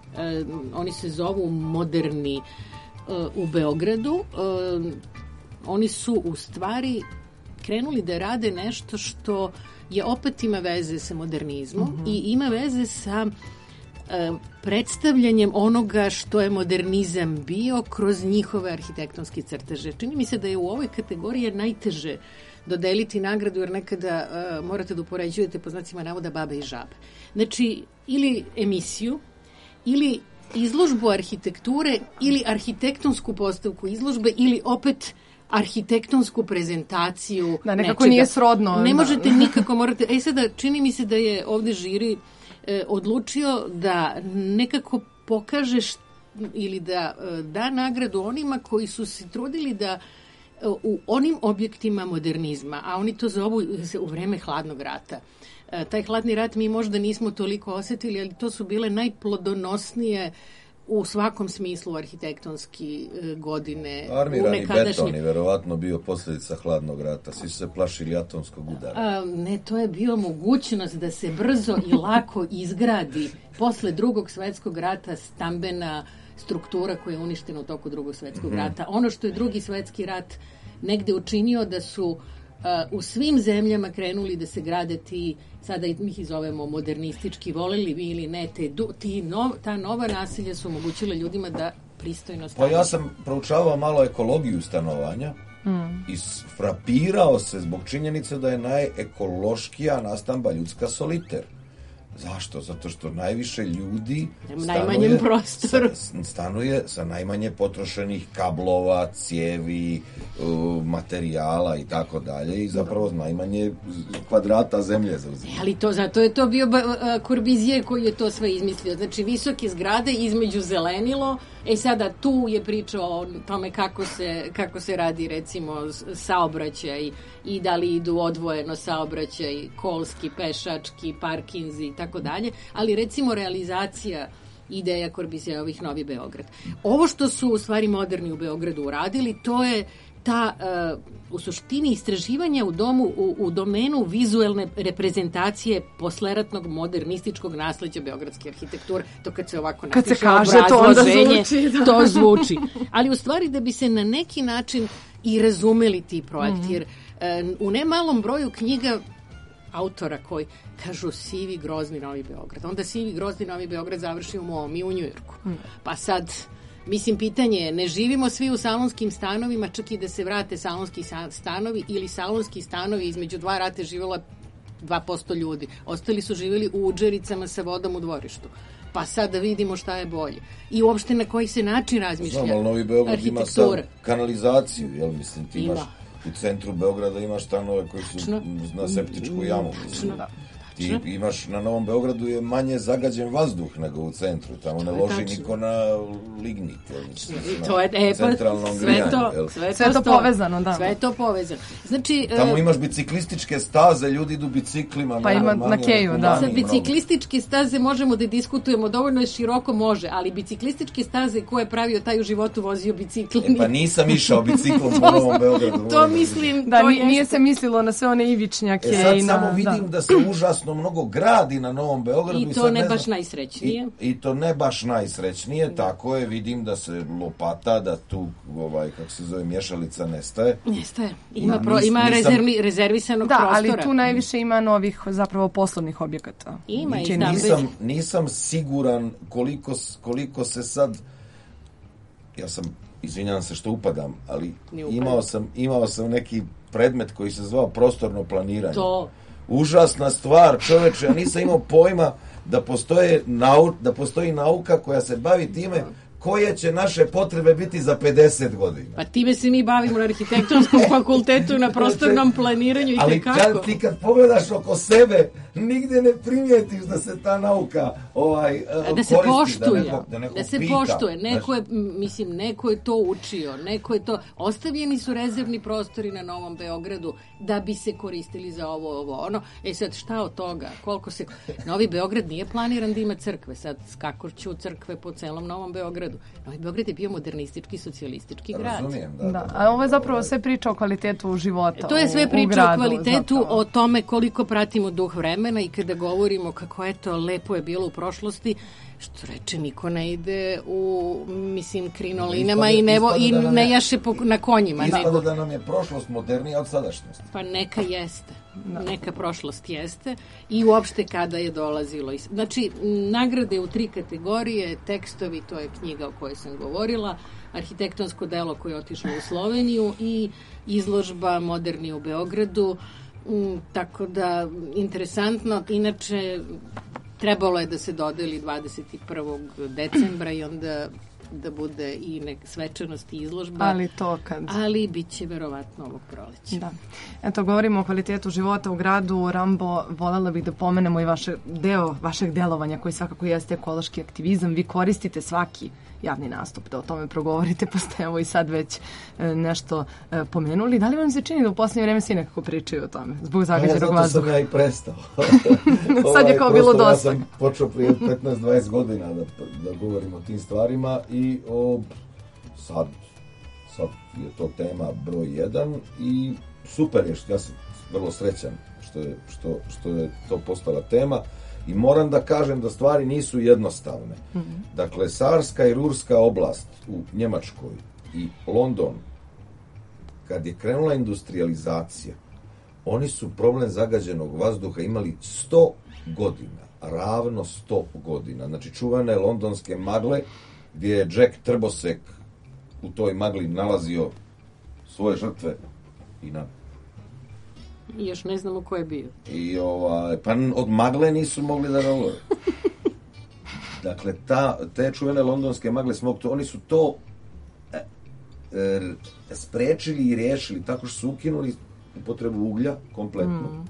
oni se zovu Moderni u Beogradu. Oni su u stvari krenuli da rade nešto što je opet ima veze sa modernizmom i ima veze sa predstavljanjem onoga što je modernizam bio kroz njihove arhitektonske crteže. Čini mi se da je u ovoj kategoriji najteže dodeliti nagradu, jer nekada morate da upoređujete po znacima navoda babe i žabe. Znači, ili emisiju, ili izložbu arhitekture, ili arhitektonsku postavku izložbe, ili opet arhitektonsku prezentaciju. Da, nekako nije srodno. Ne možete nikako, morate... sada, čini mi se da je ovde žiri odlučio da nekako pokaže ili da da nagradu onima koji su se trudili da u onim objektima modernizma, a oni to zovu u vreme hladnog rata. Taj hladni rat mi možda nismo toliko osetili, ali to su bile najplodonosnije u svakom smislu arhitektonski godine. Armirani beton je verovatno bio posljedica hladnog rata. Svi su se plašili atomskog udara. Ne, to je bio mogućnost da se brzo i lako izgradi posle Drugog svetskog rata stambena struktura koja je uništena u toku Drugog svetskog rata. Ono što je Drugi svetski rat negde učinio da su u svim zemljama krenuli da se grade ti, sada mi ih zovemo modernistički, voleli vi ili ne, ta nova naselja su omogućila ljudima da pristojno stanuju. Pa ja sam proučavao malo ekologiju stanovanja i frapirao se zbog činjenice da je najekološkija nastamba ljudska soliter. Zašto? Zato što najviše ljudi stanuje sa najmanje potrošenih kablova, cijevi, materijala i tako dalje i zapravo najmanje kvadrata zemlje zauzima. Ali zato je to bio Corbusier koji je to sve izmislio. Znači visoke zgrade između zelenilo. Sada tu je priča o tome kako se radi recimo saobraćaj i da li idu odvojeno saobraćaj, kolski, pešački, parkinzi i tako dalje, ali recimo realizacija ideja Corbusierovih Novi Beograd. Ovo što su u stvari moderni u Beogradu uradili, to je ta u suštini istraživanja u domenu vizuelne reprezentacije posleratnog modernističkog nasleđa beogradske arhitekture. To kad se ovako napiše obrazloženje, to zvuči. Ali u stvari da bi se na neki način i razumeli ti projekti, jer u nemalom broju knjiga autora koji kažu sivi grozni Novi Beograd. Onda sivi grozni Novi Beograd završi u Momi u Njujorku. Pa sad, mislim, pitanje je, ne živimo svi u salonskim stanovima, čak i da se vrate salonski stanovi ili salonski stanovi između dva rata živjela 2% ljudi. Ostali su živjeli u udžericama sa vodom u dvorištu. Pa sad da vidimo šta je bolje. I uopšte na koji se način razmišlja arhitektura. Novi Beograd ima sad kanalizaciju, jel mislim, ti imaš u centru Beograda imaš stanove koji su na septičku jamu. Ti imaš na Novom Beogradu je manje zagađen vazduh nego u centru. Tamo ne loži niko na lignit. To je centralnom grijanju. Sve je to povezano, da. Sve je to povezano. Znači, tamo imaš biciklističke staze, ljudi idu biciklima. Pa ima na keju, da. Za biciklističke staze možemo da diskutujemo, dovoljno je široko može, ali biciklističke staze ko je pravio taj u životu vozio bicikl. Pa nisam išao biciklom po Novom Beogradu. To mislim, da, nije se mislilo na sve one ivičnjake. Sad samo vidim da se užasno mnogo gradi na Novom Beogradu. I to ne baš najsrećnije. I to ne baš najsrećnije, tako je, vidim da se lopata, da tu, kako se zove, mješalica nestaje. Nestaje. Ima rezervisanog prostora. Da, ali tu najviše ima novih, zapravo, poslovnih objekata. Ima nisam siguran koliko se sad, ja sam, izvinjavam se što upadam, ali imao sam neki predmet koji se zvao prostorno planiranje. Užasna stvar, čoveče, ja nisam imao pojma da postoji nauka koja se bavi time koje će naše potrebe biti za 50 godina. Pa time se mi bavimo na arhitektonskom fakultetu, na prostornom planiranju i tekako. Ali ti kad pogledaš oko sebe, nigde ne primijetiš da se ta nauka da se koristi, poštuje, da se poštuje. Neko je to učio, neko je to... Ostavljeni su rezervni prostori na Novom Beogradu da bi se koristili za ovo, ono. Sad, šta od toga? Novi Beograd nije planiran da ima crkve. Sad, skakoću crkve po celom Novom Beogradu. Novi Beograd je bio modernistički, socijalistički grad. Razumijem, da. A ovo je zapravo sve priča o kvalitetu života. To je sve priča o kvalitetu, o tome koliko pratimo duh vremena vremena i kada govorimo kako eto lepo je bilo u prošlosti, što reče, niko ne ide u, mislim, krinolinama i ne jaše na konjima. Ispada da nam je prošlost modernija od sadašnjosti. Pa neka jeste. Neka prošlost jeste. I uopšte kada je dolazilo. Znači, nagrade u 3 kategorije, tekstovi, to je knjiga o kojoj sam govorila, arhitektonsko delo koje je otišlo u Sloveniju i izložba Moderni u Beogradu. Tako da, interesantno. Inače, trebalo je da se dodeli 21. decembra i onda da bude i svečanost i izložba. Ali bit će verovatno ovog proleća. Da. Eto, govorimo o kvalitetu života u gradu. Rambo, voljela bih da pomenemo i deo vašeg delovanja koji svakako jeste ekološki aktivizam. Vi koristite svaki javni nastup da o tome progovorite, pa ste evo i sad već nešto pomenuli. Da li vam se čini da u posljednje vreme svi nekako pričaju o tome zbog zagađenog vazduha? Zato sam ja i prestao. Sad je kao bilo dosta. Ja sam počeo prije 15-20 godina da govorim o tim stvarima i sad je to tema broj 1 i super je, ja sam vrlo srećan što je to postala tema. I moram da kažem da stvari nisu jednostavne. Dakle, Sarska i Rurska oblast u Njemačkoj i London, kad je krenula industrializacija, oni su problem zagađenog vazduha imali 100 godina, ravno 100 godina. Znači, čuvane londonske magle, gdje je Jack Trbosek u toj magli nalazio svoje žrtve i na... I još ne znamo ko je bio. I pa od magle nisu mogli da govore. Dakle, te čuvene londonske magle oni su to sprečili i riješili tako što su ukinuli upotrebu uglja kompletno.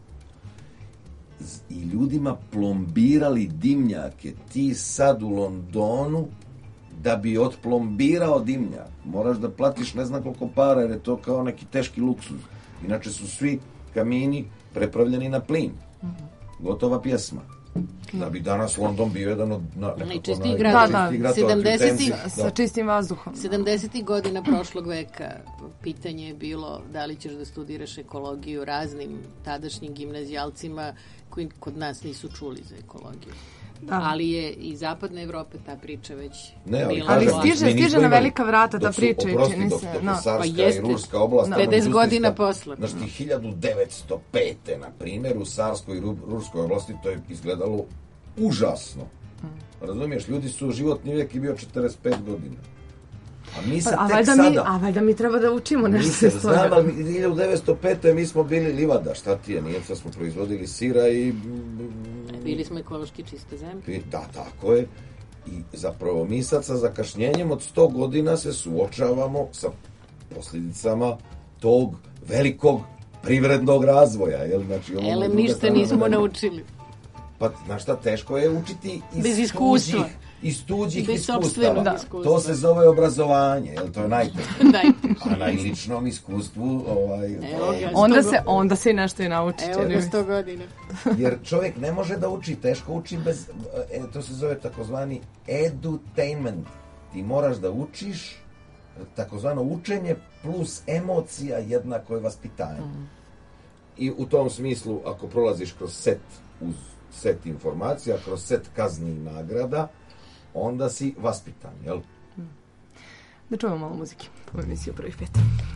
I ljudima plombirali dimnjake. Ti sad u Londonu, da bi otplombirao dimnjak, moraš da platiš ne znam koliko para, jer je to kao neki teški luksuz. Inače su svi kamini prepravljeni na plin. Gotova pjesma. Da bi danas London bio jedan od najčistijih gradova. Sa čistim vazduhom. 70. godina prošlog veka pitanje je bilo da li ćeš da studiraš ekologiju raznim tadašnjim gimnazijalcima koji kod nas nisu čuli za ekologiju. Da. Ali je i zapadne Evrope ta priča već bila. Ali stiže na velika vrata ta priča. Dok Sarska i Rurska oblast 50 godina posle. Znači 1905. na primjer u Sarskoj i Rurskoj oblasti to je izgledalo užasno. Razumiješ, ljudi su životni vijek i bio 45 godina. A mi sad tek sada... A valjda mi treba da učimo nešto iz toga. Znam, ali 1905. mi smo bili livada, šta ti je, nije, sad smo proizvodili sira i... Bili smo ekološki čiste zemlje. Da, tako je. I zapravo mi sad sa zakašnjenjem od 100 godina se suočavamo sa posljedicama tog velikog privrednog razvoja. Jel? Znači, ništa nismo naučili. Pa, znaš šta, teško je učiti iz tuđih iskustava. To se zove obrazovanje, jel, to je najteže. A na ličnom iskustvu... Onda se i nešto i nauči. Evo ga 100 godina. Jer čovjek ne može da uči, teško uči bez... To se zove takozvani edutainment. Ti moraš da učiš, takozvano učenje plus emocija jednako je vaspitanje. I u tom smislu, ako prolaziš kroz set informacija, kroz set kazni i nagrada, onda si vaspitan, jel? Da čujemo malo muzike u emisiju Prvih 5.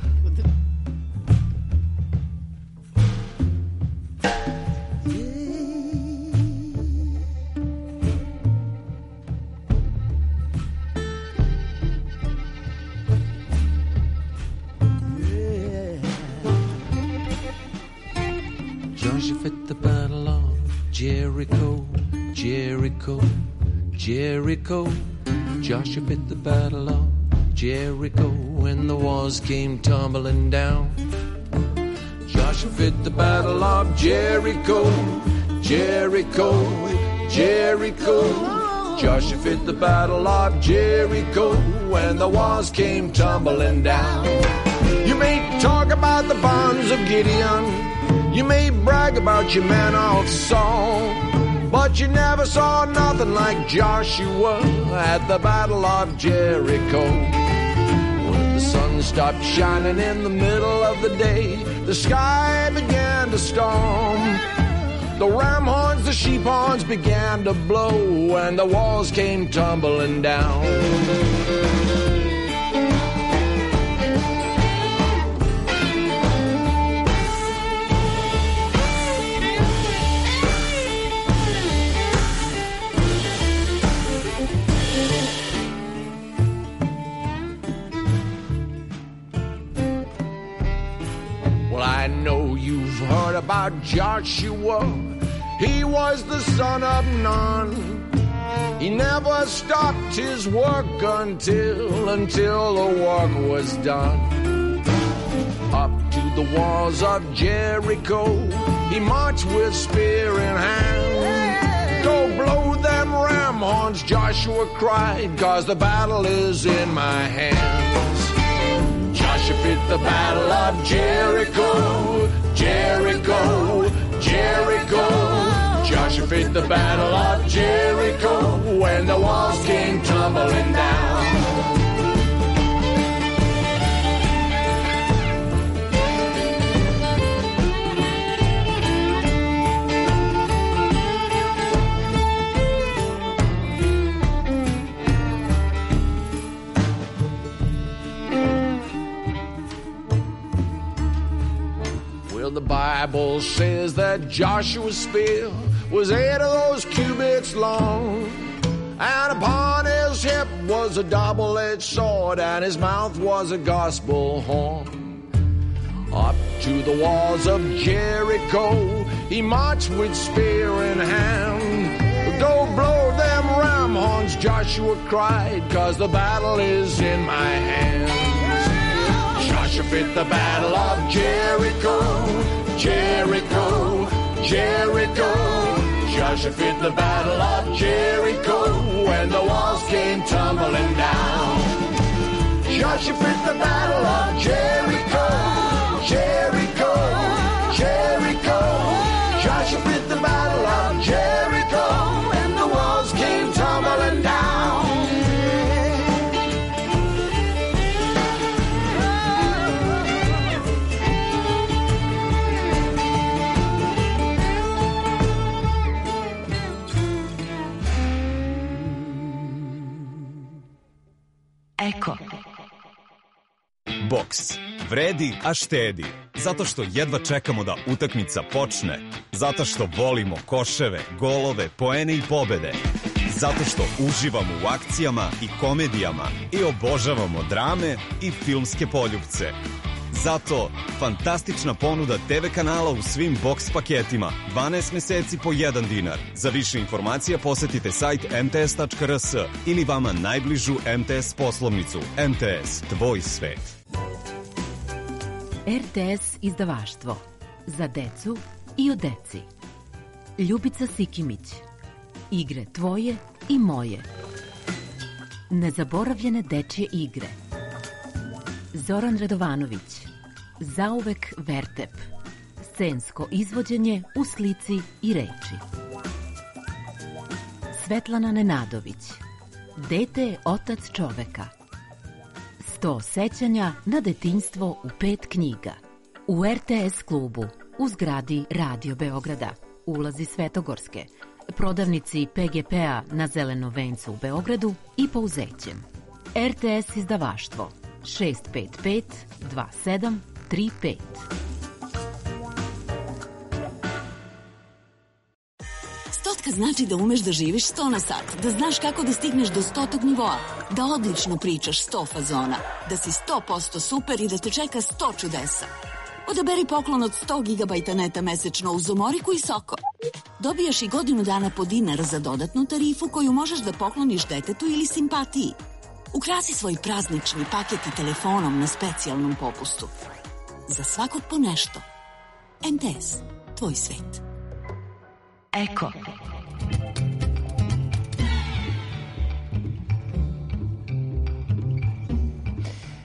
Joseph at the battle of Jericho, Jericho, Jericho. Joshua at the battle of Jericho when the walls came tumbling down. Joshua at the battle of Jericho, Jericho, Jericho. Joshua at the battle of Jericho when the walls came tumbling down. You may talk about the bonds of Gideon, you may brag about your man of Saul, but you never saw nothing like Joshua at the Battle of Jericho. When the sun stopped shining in the middle of the day, the sky began to storm. The ram horns, the sheep horns began to blow, and the walls came tumbling down. Well, I know you've heard about Joshua. He was the son of Nun. He never stopped his work until the work was done. Up to the walls of Jericho, he marched with spear in hand. Go blow them ram horns, Joshua cried, 'cause the battle is in my hands. Joshua fit the battle of Jericho, Jericho, Jericho. Joshua fit the battle of Jericho when the walls came tumbling down. Well, the Bible says that Joshua's spear was 8 of those cubits long, and upon his hip was a double-edged sword, and his mouth was a gospel horn. Up to the walls of Jericho, he marched with spear in hand. Go blow them ram horns, Joshua cried, 'cause the battle is in my hands. Joshua fit the battle of Jericho, Jericho, Jericho. Joshua fit the battle of Jericho when the walls came tumbling down. Joshua fit the battle of Jericho, Jericho, Jericho. Joshua fit the battle of Jericho when the walls came tumbling down. Eko. Boks. Vredi, a štedi. Zato što jedva čekamo da utakmica počne. Zato što volimo koševe, golove, poene i pobede. Zato što uživamo u akcijama i komedijama i obožavamo drame i filmske poljupce. Zato fantastična ponuda TV kanala u svim boks paketima. 12 meseci po 1 dinar. Za više informacija posetite sajt mts.rs ili vama najbližu MTS poslovnicu. MTS, tvoj svet. RTS izdavaštvo. Za decu i o deci. Ljubica Sikimić. Igre tvoje i moje. Nezaboravljene dečje igre. Zoran Radovanović. Zauvek Vertep. Scensko izvođenje u slici i reči. Svetlana Nenadović. Dete je otac čoveka. 100 sećanja na detinjstvo u 5 knjiga. U RTS klubu, u zgradi Radio Beograda, ulazi Svetogorske, prodavnici PGP-a na Zelenom vencu u Beogradu i Pouzećem. RTS izdavaštvo 655 2735. Stotka znači da umeš da živiš 100 na sat, da znaš kako da stigneš do 100. nivoa, da odlično pričaš 100 fazona, da si 100% super i da te čeka 100 čudesa. Odaberi poklon od 100 GB neta mesečno uz Omoriku i Soko. Dobijaš i godinu dana po dinar za dodatnu tarifu koju možeš da pokloniš detetu ili simpatiji. Ukrasi svoj praznični paket i telefonom na specijalnom popustu. Za svakog po nešto. MTS, tvoj svet. Eko.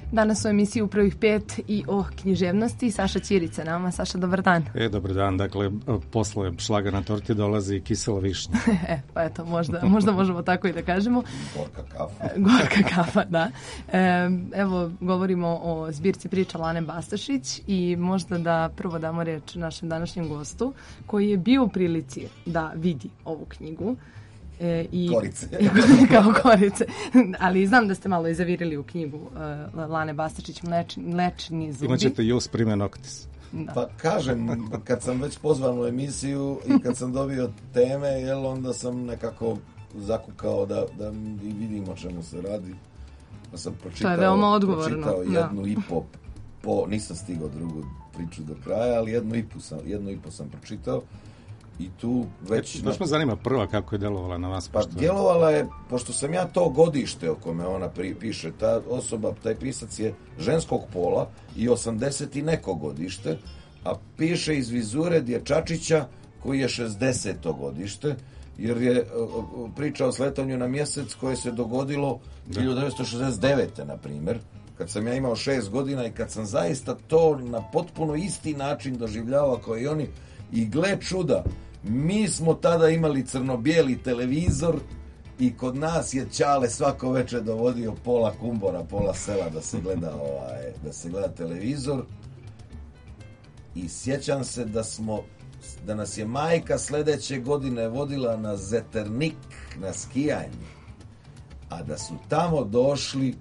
Danas u emisiji u prvih 5 i o književnosti. Saša Ćirica nama. Saša, dobar dan. Dobar dan. Dakle, posle šlaga na torti dolazi i kisela višnja. Pa eto, možda možemo tako i da kažemo. Gorka kafa. Gorka kafa, da. Evo, govorimo o zbirci priča Lane Bastašić i možda da prvo damo reč našem današnjem gostu koji je bio u prilici da vidi ovu knjigu. Korice. Kao korice. Ali znam da ste malo i zavirili u knjigu Lane Bastašić, Mlečni zubi. Imaćete jus prime noctis. Da. Pa kažem, kad sam već pozvan u emisiju i kad sam dobio teme, onda sam nekako zakukao da i vidim o čemu se radi. Pa sam pročitao, to je veoma odgovorno. Jednu i po, nisam stigao drugu priču do kraja, ali jednu i po sam pročitao. I tu već... Baš me zanima prva kako je delovala na vas. Pa djelovala je, pošto sam ja to godište o kome ona piše, ta osoba, taj pisac je ženskog pola i 80 i neko godište, a piše iz vizure dječačića koji je 60. godište, jer je priča o sletanju na mjesec koje se dogodilo 1969. na primjer, kad sam ja imao 6 godina i kad sam zaista to na potpuno isti način doživljavao kao i oni. I gle čuda, mi smo tada imali crno-bijeli televizor i kod nas je Ćale svako večer dovodio pola kumbora, pola sela da se gleda televizor. I sjećam se da nas je majka sljedeće godine vodila na Zeternik, na skijanje. A da su tamo došli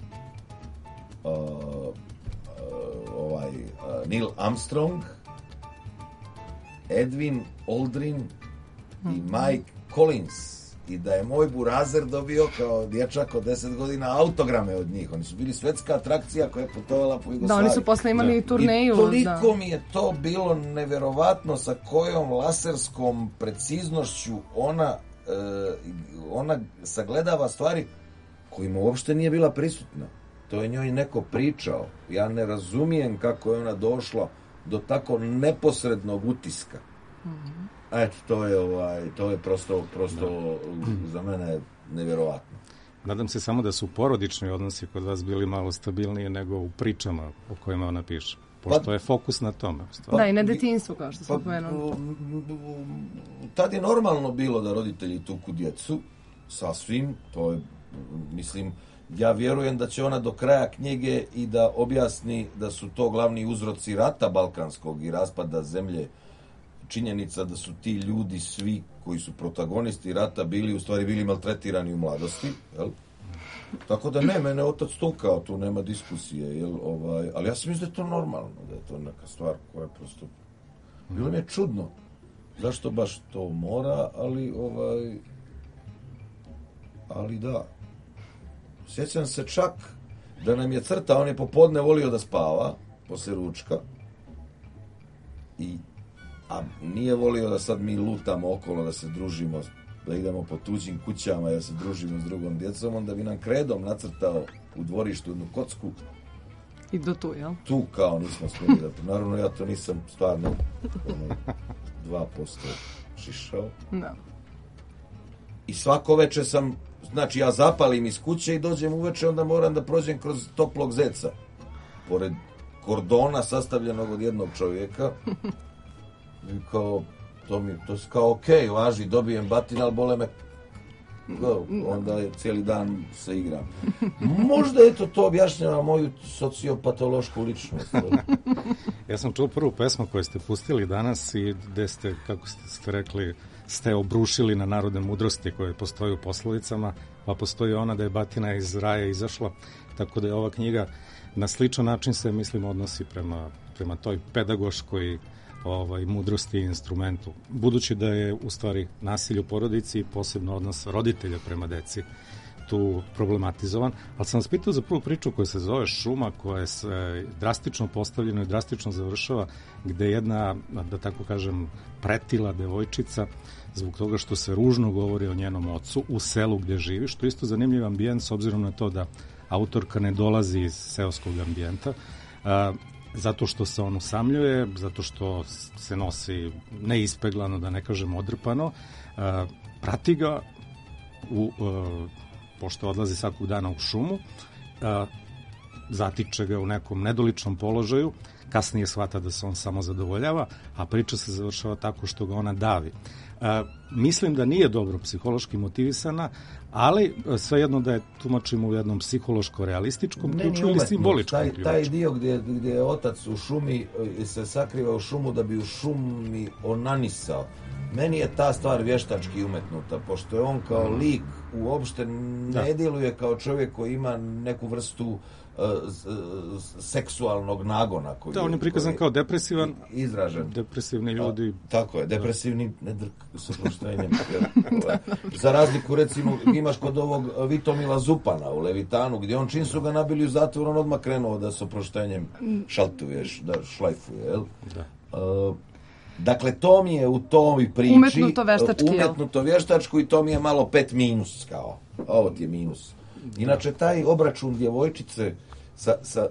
Neil Armstrong, Edwin Aldrin i Mike Collins i da je moj burazer dobio kao dječak od 10 godina autograme od njih. Oni su bili svetska atrakcija koja je putovala po Jugoslaviji. Da, oni su posle imali turneju. I toliko mi je to bilo neverovatno sa kojom laserskom preciznošću ona sagledava stvari kojima uopšte nije bila prisutna. To je njoj neko pričao. Ja ne razumijem kako je ona došla do tako neposrednog utiska. Eto, to je prosto za mene nevjerovatno. Nadam se samo da su porodični odnosi kod vas bili malo stabilniji nego u pričama o kojima ona piše. Pošto je fokus na tome. Da, i na detinjstvu, kao što smo pomenuli. Tad je normalno bilo da roditelji tuku djecu, sasvim, to je, mislim, ja vjerujem da će ona do kraja knjige i da objasni da su to glavni uzroci rata balkanskog i raspada zemlje. Činjenica da su ti ljudi svi koji su protagonisti rata bili maltretirani u mladosti, jel? Tako da mene otac tukao, tu nema diskusije, ali ja sam mislim da je to normalno, da je to neka stvar koja je prosto... Bilo mi je čudno zašto baš to mora, ali da. Sjećam se čak da nam je crta, on je popodne volio da spava, poslije ručka, a nije volio da sad mi lutamo okolo, da se družimo, da idemo po tuđim kućama, da se družimo s drugom djecom, onda bi nam kredom nacrtao u dvorištu jednu kocku. I do tu, jel? Tu kao nismo smjeli da... Naravno, ja to nisam stvarno 2% šišao. Da. I svako večer sam... Znači, ja zapalim iz kuće i dođem uveče, onda moram da prođem kroz toplog zeca. Pored kordona sastavljenog od jednog čovjeka. I kao, to kao okej, važi, dobijem batin, ali bole me. Onda je cijeli dan se igram. Možda to objašnjava moju sociopatološku ličnost. Ja sam čuo prvu pesmu koju ste pustili danas i gde ste, kako ste rekli, ste obrušili na narodne mudrosti koje postoje u poslovicama, pa postoji ona da je batina iz raja izašla, tako da je ova knjiga na sličan način se, mislim, odnosi prema toj pedagoškoj mudrosti i instrumentu. Budući da je u stvari nasilje u porodici i posebno odnos roditelja prema deci tu problematizovan, ali sam vas pitao za prvu priču koja se zove Šuma, koja se drastično postavljena i drastično završava, gde jedna, da tako kažem, pretila devojčica zbog toga što se ružno govori o njenom ocu u selu gdje živi, što je isto zanimljiv ambijent s obzirom na to da autorka ne dolazi iz seoskog ambijenta, zato što se on usamljuje, zato što se nosi neispeglano, da ne kažem odrpano, prati ga pošto odlazi svakog dana u šumu, zatiče ga u nekom nedoličnom položaju, kasnije shvata da se on samo zadovoljava, a priča se završava tako što ga ona davi. Mislim da nije dobro psihološki motivisana, ali svejedno da je tumačimo u jednom psihološko-realističkom ključu ili simboličkom ključu. Taj dio gdje je otac u šumi se sakriva u šumu da bi u šumi onanisao. Meni je ta stvar vještački umetnuta, pošto je on kao lik uopšte ne djeluje kao čovjek koji ima neku vrstu seksualnog nagona. Da, on je prikazan kao depresivan, izražen. Depresivni ljudi. Tako je, depresivni, ne drk sa proštenjem. Za razliku, recimo, imaš kod ovog Vitomila Zupana u Levitanu, gdje on čim su ga nabili u zatvor, on odmah krenuo da sa proštenjem šaltuješ, da šlajfuje, jel? Da. Dakle, to mi je u toj priči umetnuto vještačko i to mi je malo 5 minus, kao. Ovo ti je minus. Inače, taj obračun djevojčice sa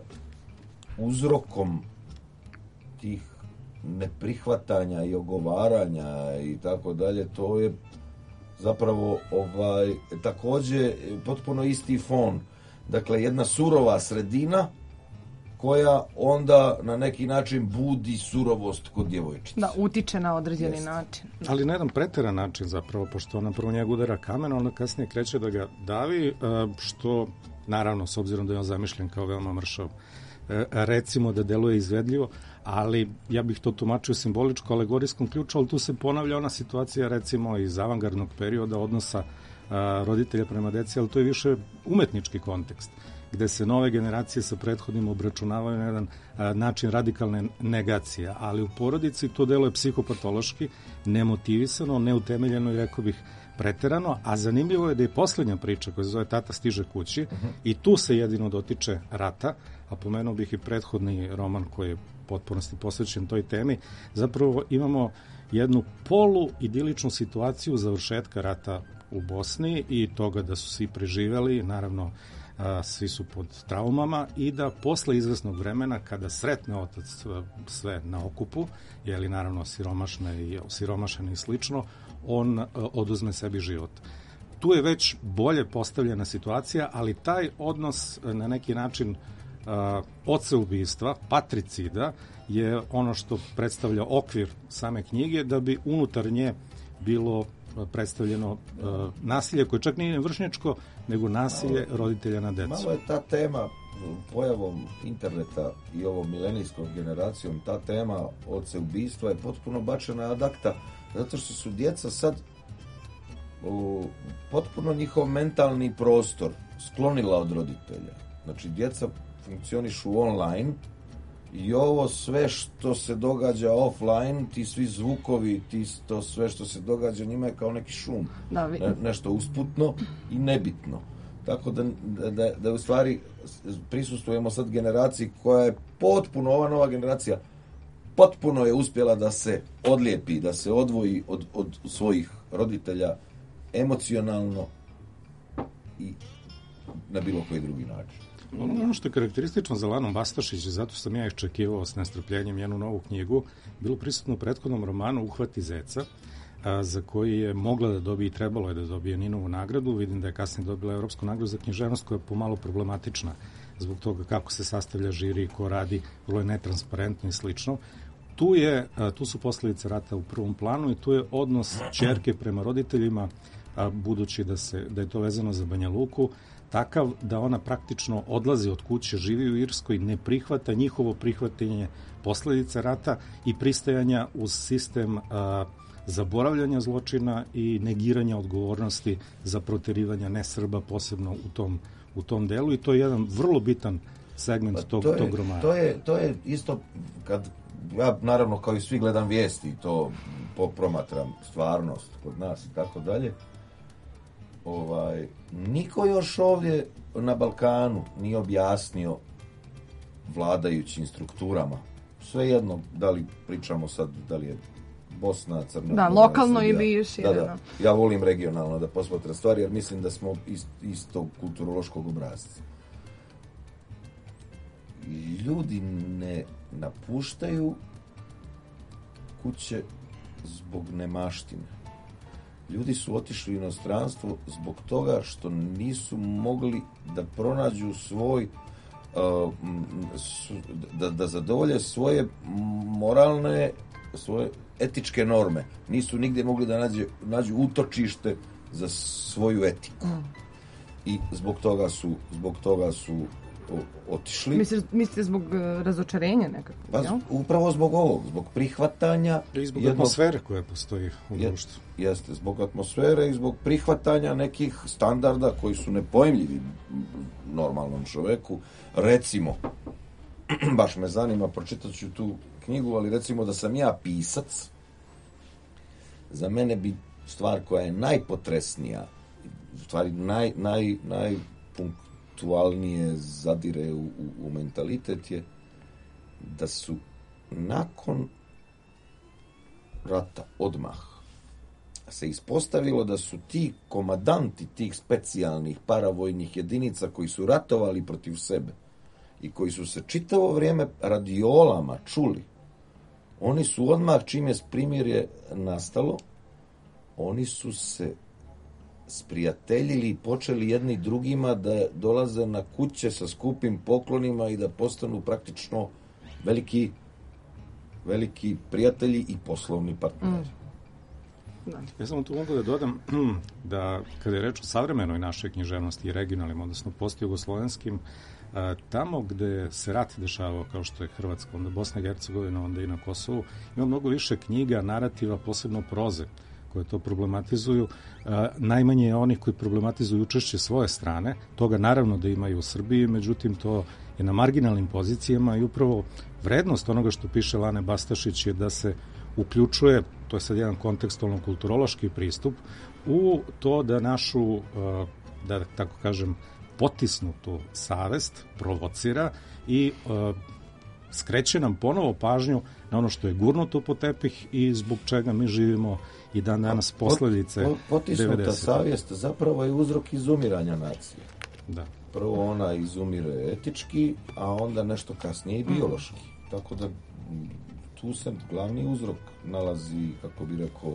uzrokom tih neprihvatanja i ogovaranja i tako dalje, to je zapravo također potpuno isti fon. Dakle, jedna surova sredina koja onda na neki način budi surovost kod djevojčice. Da, utiče na određeni način. Ali na jedan preteran način zapravo, pošto ona prvo njega udara kamen, onda kasnije kreće da ga davi, što naravno, s obzirom da je on zamišljen kao veoma mršav, recimo da deluje izvedljivo, ali ja bih to tumačio simboličko, alegorijskom ključu, ali tu se ponavlja ona situacija recimo iz avangardnog perioda odnosa roditelja prema deci, ali to je više umetnički kontekst, gde se nove generacije sa prethodnim obračunavaju na jedan način radikalne negacije, ali u porodici to deluje psihopatološki, nemotivisano, neutemeljeno i rekao bih preterano, a zanimljivo je da je posljednja priča koja se zove Tata stiže kući i tu se jedino dotiče rata, a pomenuo bih i prethodni roman koji je potpunosti posvećen toj temi. Zapravo imamo jednu polu-idiličnu situaciju završetka rata u Bosni i toga da su svi preživeli, naravno svi su pod traumama i da posle izvesnog vremena kada sretne otac sve na okupu, jeli naravno siromašan i slično, on oduzme sebi život. Tu je već bolje postavljena situacija, ali taj odnos na neki način oceubistva, patricida, je ono što predstavlja okvir same knjige, da bi unutar nje bilo predstavljeno nasilje koje čak nije vršnjačko, nego nasilje roditelja na decu. Malo je ta tema pojavom interneta i ovom milenijskom generacijom, ta tema oceubistva je potpuno bačena ad acta, zato što su djeca sad potpuno njihov mentalni prostor sklonila od roditelja. Znači, djeca funkcionišu online i ovo sve što se događa offline, ti svi zvukovi, to sve što se događa njima je kao neki šum. Nešto usputno i nebitno. Tako da u stvari prisustvujemo sad generaciji koja je potpuno, ova nova generacija potpuno je uspjela da se odlijepi, da se odvoji od svojih roditelja emocionalno i na bilo koji drugi način. Ono što je karakteristično za Lanu Bastašić, zato sam ja iščekivao s nestrpljenjem njenu novu knjigu, bilo prisutno u prethodnom romanu Uhvati zeca, za koji je mogla da dobije i trebalo je da dobije Ninovu nagradu. Vidim da je kasnije dobila Evropsku nagradu za književnost, koja je pomalo problematična zbog toga kako se sastavlja žiri, ko radi, vrlo je netransparentno i slično. Tu su posljedice rata u prvom planu i tu je odnos ćerke prema roditeljima, budući da je to vezano za Banja Luku, takav da ona praktično odlazi od kuće, živi u Irskoj, ne prihvata njihovo prihvatanje posljedica rata i pristajanja uz sistem zaboravljanja zločina i negiranja odgovornosti za proterivanja nesrba, posebno u tom delu, i to je jedan vrlo bitan segment tog romana. To je isto, kad ja naravno kao i svi gledam vijesti, to promatram stvarnost kod nas i tako dalje, niko još ovdje na Balkanu nije objasnio vladajućim strukturama, svejedno da li pričamo sad, da li je Bosna, Crna Gora, lokalno ili šire. Ja volim regionalno da posmatram stvari, jer mislim da smo istog kulturološkog obrazca. Ljudi ne napuštaju kuće zbog nemaštine. Ljudi su otišli u inostranstvo zbog toga što nisu mogli da pronađu svoj da zadovolje svoje moralne, svoje etičke norme. Nisu nigdje mogli da nađu utočište za svoju etiku. I zbog toga su otišli. Mislite zbog razočarenja nekako? Pa, upravo zbog ovog, zbog prihvatanja i zbog atmosfere koja postoji u društvu. Jeste, zbog atmosfere i zbog prihvatanja nekih standarda koji su nepojmljivi normalnom čoveku. Recimo, baš me zanima, pročitat ću tu knjigu, ali recimo da sam ja pisac, za mene bi stvar koja je najpotresnija, u stvari najpunktualnije zadire u mentalitet je da su nakon rata odmah se ispostavilo da su ti komandanti tih specijalnih paravojnih jedinica koji su ratovali protiv sebe i koji su se čitavo vrijeme radiolama čuli, oni su odmah čim je primirje nastalo, oni su se sprijateljili i počeli jedni drugima da dolaze na kuće sa skupim poklonima i da postanu praktično veliki prijatelji i poslovni partneri. Ja samo tu mogu da dodam da kada je reč o savremenoj našoj književnosti i regionalnim, odnosno postjugoslovenskim, tamo gde se rat dešavao, kao što je Hrvatska, onda Bosna i Hercegovina, onda i na Kosovu, ima mnogo više knjiga, narativa, posebno proze, koje to problematizuju. Najmanje je onih koji problematizuju učešće svoje strane. Toga naravno da imaju u Srbiji, međutim to je na marginalnim pozicijama i upravo vrednost onoga što piše Lane Bastašić je da se uključuje, to je sad jedan kontekstualno-kulturološki pristup, u to da našu, da tako kažem, potisnutu savest provocira i skreće nam ponovo pažnju na ono što je gurnuto po tepih i zbog čega mi živimo i dan danas posljedice 90. Potisnuta savjest zapravo je uzrok izumiranja nacije. Da. Prvo ona izumire etički, a onda nešto kasnije i biološki. Tako da tu se glavni uzrok nalazi, kako bi rekao,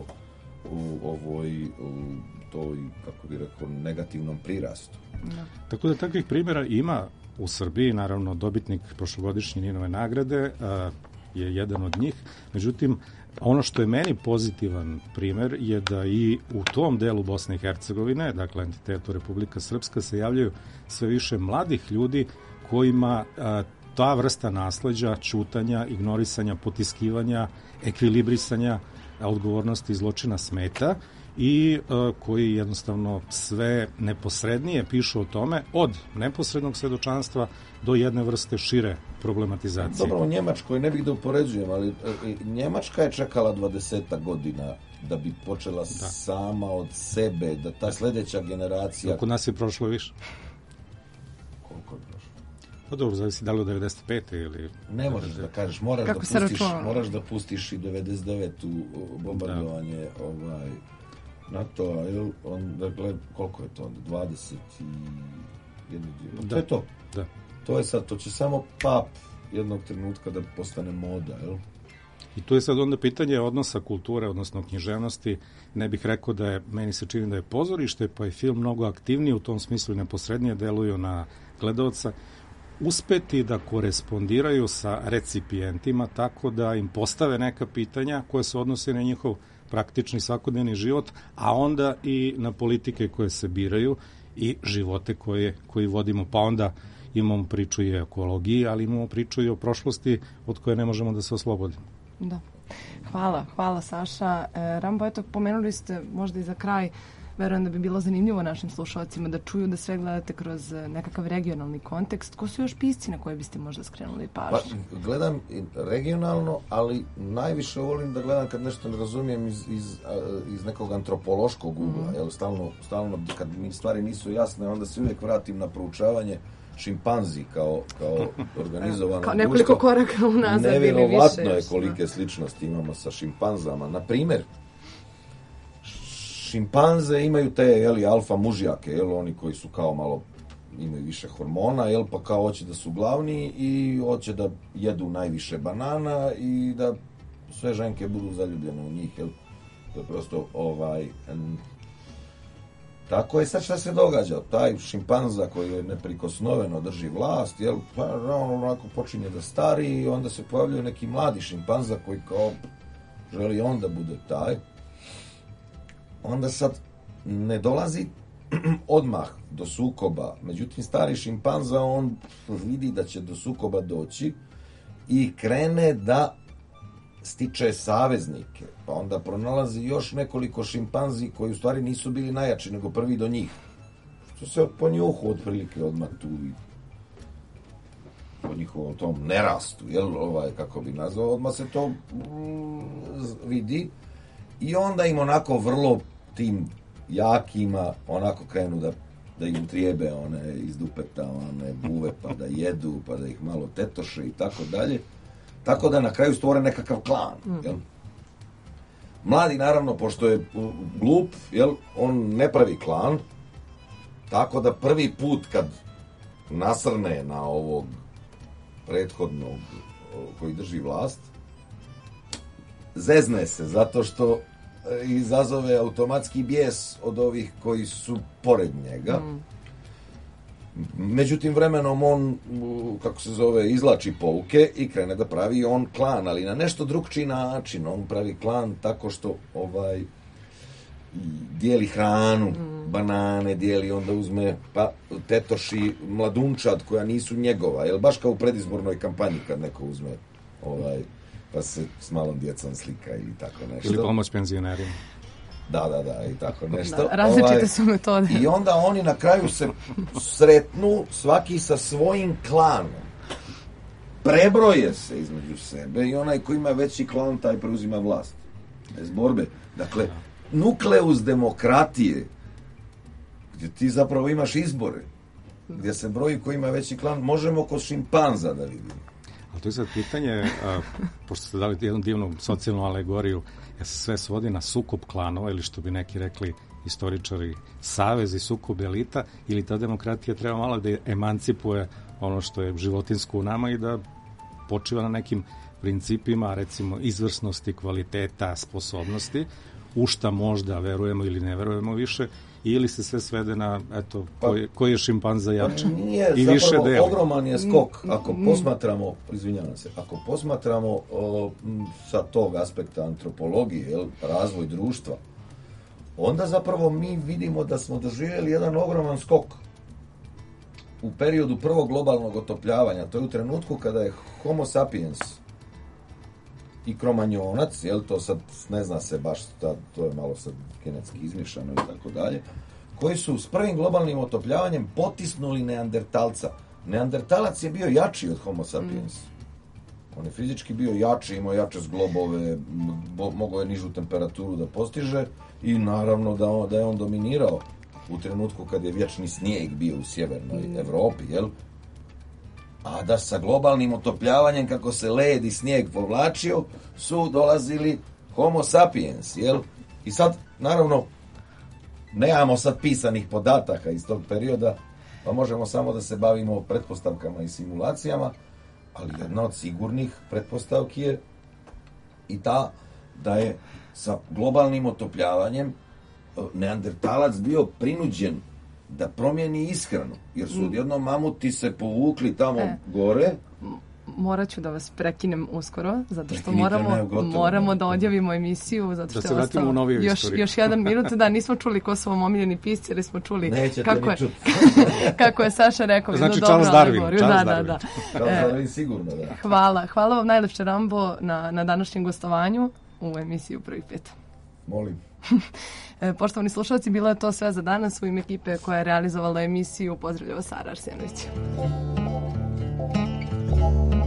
u toj, kako bi rekao, negativnom prirastu. Da. Tako da takvih primjera ima u Srbiji, naravno dobitnik prošlogodišnje Ninove nagrade je jedan od njih. Međutim, ono što je meni pozitivan primjer je da i u tom delu Bosne i Hercegovine, dakle entitetu Republika Srpska, se javljaju sve više mladih ljudi kojima ta vrsta nasleđa, ćutanja, ignorisanja, potiskivanja, ekvilibrisanja odgovornosti i zločina smeta i koji jednostavno sve neposrednije pišu o tome, od neposrednog svedočanstva do jedne vrste šire problematizacije. Dobro, u Njemačkoj ne bih da upoređujem, ali Njemačka je čekala 20 godina da bi počela sama od sebe, da ta sljedeća generacija... Kod nas je prošlo više. Koliko je prošlo? Pa dobro, zavisi da li od 95. ili... Ne možeš da kažeš, moraš da pustiš i 99. bombardovanje NATO-a, dakle, koliko je to? 21. To je to. Da. To je sad, to će samo pap jednog trenutka da postane moda, jel? I tu je sad onda pitanje odnosa kulture, odnosno književnosti. Ne bih rekao da je, meni se čini da je pozorište, pa je film mnogo aktivniji u tom smislu i neposrednije deluju na gledaoca, uspeti da korespondiraju sa recipijentima tako da im postave neka pitanja koje se odnose na njihov praktični svakodnevni život, a onda i na politike koje se biraju i živote koji vodimo. Pa onda imamo priču i o ekologiji, ali imamo priču i o prošlosti od koje ne možemo da se oslobodimo. Da. Hvala Saša. Rambo, eto, pomenuli ste možda i za kraj, verujem da bi bilo zanimljivo našim slušalcima da čuju da sve gledate kroz nekakav regionalni kontekst. Ko su još pisci na koje biste možda skrenuli pažnju? Pa, gledam regionalno, ali najviše volim da gledam kad nešto ne razumijem iz nekog antropološkog ugla. Jel, stalno, kad mi stvari nisu jasne, onda se uvijek vratim na proučavanje šimpanzi kao organizovano kao nekoliko koraka unazad ili više. Nevjerovatno je kolike sličnosti imamo sa šimpanzama. Na primjer, šimpanze imaju te alfa mužjake, oni koji su kao malo imaju više hormona, pa kao hoće da su glavni i hoće da jedu najviše banana i da sve ženke budu zaljubljene u njih, To je prosto Tako je sad šta se događa. Taj šimpanza koji je neprikosnoveno drži vlast, jel, pa on onako počinje da stari i onda se pojavljaju neki mladi šimpanza koji kao želi on da bude taj. Onda sad ne dolazi odmah do sukoba. Međutim, stari šimpanza, on vidi da će do sukoba doći i krene da stiče saveznike. Pa onda pronalazi još nekoliko šimpanzi koji u stvari nisu bili najjači, nego prvi do njih. Što se po njuhu otprilike odmah tu po njihovom tom nerastu, jel, kako bi nazvao, odmah se to vidi i onda im onako vrlo tim jakima onako krenu da im trijebe one iz dupeta, one buve, pa da jedu, pa da ih malo tetoše i tako dalje. Tako da na kraju stvore nekakav klan, jel? Mladi, naravno, pošto je glup, jel, on ne pravi klan, tako da prvi put kad nasrne na ovog prethodnog koji drži vlast, zezne se, zato što izazove automatski bijes od ovih koji su pored njega. Međutim, vremenom on, kako se zove, izlači pouke i krene da pravi on klan, ali na nešto drugčiji način. On pravi klan tako što dijeli hranu, banane dijeli, onda uzme, pa tetoši mladunčad koja nisu njegova, jel, baš kao u predizbornoj kampanji kad neko uzme pa se s malom djecom slika ili tako nešto. Ili pomoć penzionerima. Da, i tako nešto. Da, različite su metode. I onda oni na kraju se sretnu, svaki sa svojim klanom. Prebroje se između sebe i onaj koji ima veći klan, taj preuzima vlast. Bez borbe. Dakle, nukleus demokratije, gdje ti zapravo imaš izbore, gdje se broji koji ima veći klan, možemo kod šimpanza da vidimo. Ali to je sad pitanje, pošto ste dali jednu divnu socijalnu alegoriju, jer se sve svodi na sukob klanova, ili što bi neki rekli istoričari, savez i sukob elita, ili ta demokratija treba malo da emancipuje ono što je životinsko u nama i da počiva na nekim principima, recimo izvrsnosti, kvaliteta, sposobnosti, u šta možda verujemo ili ne verujemo više, ili se sve svede na, eto, koji je šimpanza jači i više deli. Nije, zapravo ogroman je skok, ako posmatramo, izvinjavam se, ako posmatramo sa tog aspekta antropologije, jel, razvoj društva, onda zapravo mi vidimo da smo doživjeli jedan ogroman skok u periodu prvog globalnog otopljavanja. To je u trenutku kada je Homo sapiens i kromanjonac, jel, to sad ne zna se baš, to je malo sad genetski izmješano i tako dalje, koji su s prvim globalnim otopljavanjem potisnuli neandertalca. Neandertalac je bio jači od Homo sapiens. On je fizički bio jači, imao jače zglobove, mogao je nižu temperaturu da postiže i naravno da je on dominirao u trenutku kad je vječni snijeg bio u sjevernoj Evropi, jel? A da sa globalnim otopljavanjem, kako se led i snijeg povlačio, su dolazili Homo sapiens, jel? I sad, naravno, nemamo sad pisanih podataka iz tog perioda, pa možemo samo da se bavimo pretpostavkama i simulacijama, ali jedna od sigurnih pretpostavki je i ta da je sa globalnim otopljavanjem neandertalac bio prinuđen da promijeni ishranu, jer su odjednom mamuti se povukli tamo gore. Morat ću da vas prekinem uskoro, zato što moramo da odjavimo emisiju, zato što je ostalo još jedan minut. Da, nismo čuli ko su vam omiljeni pisci, jer smo čuli kako je Saša rekao. Znači Charles Darwin. Da. Charles Darwin sigurno, da. Hvala vam najlepše, Rambo, na današnjem gostovanju u emisiju Prvih pet. Molim. Poštovani slušalci, bilo je to sve za danas. U ime ekipe koja je realizovala emisiju pozdravljava Sara Arsenović.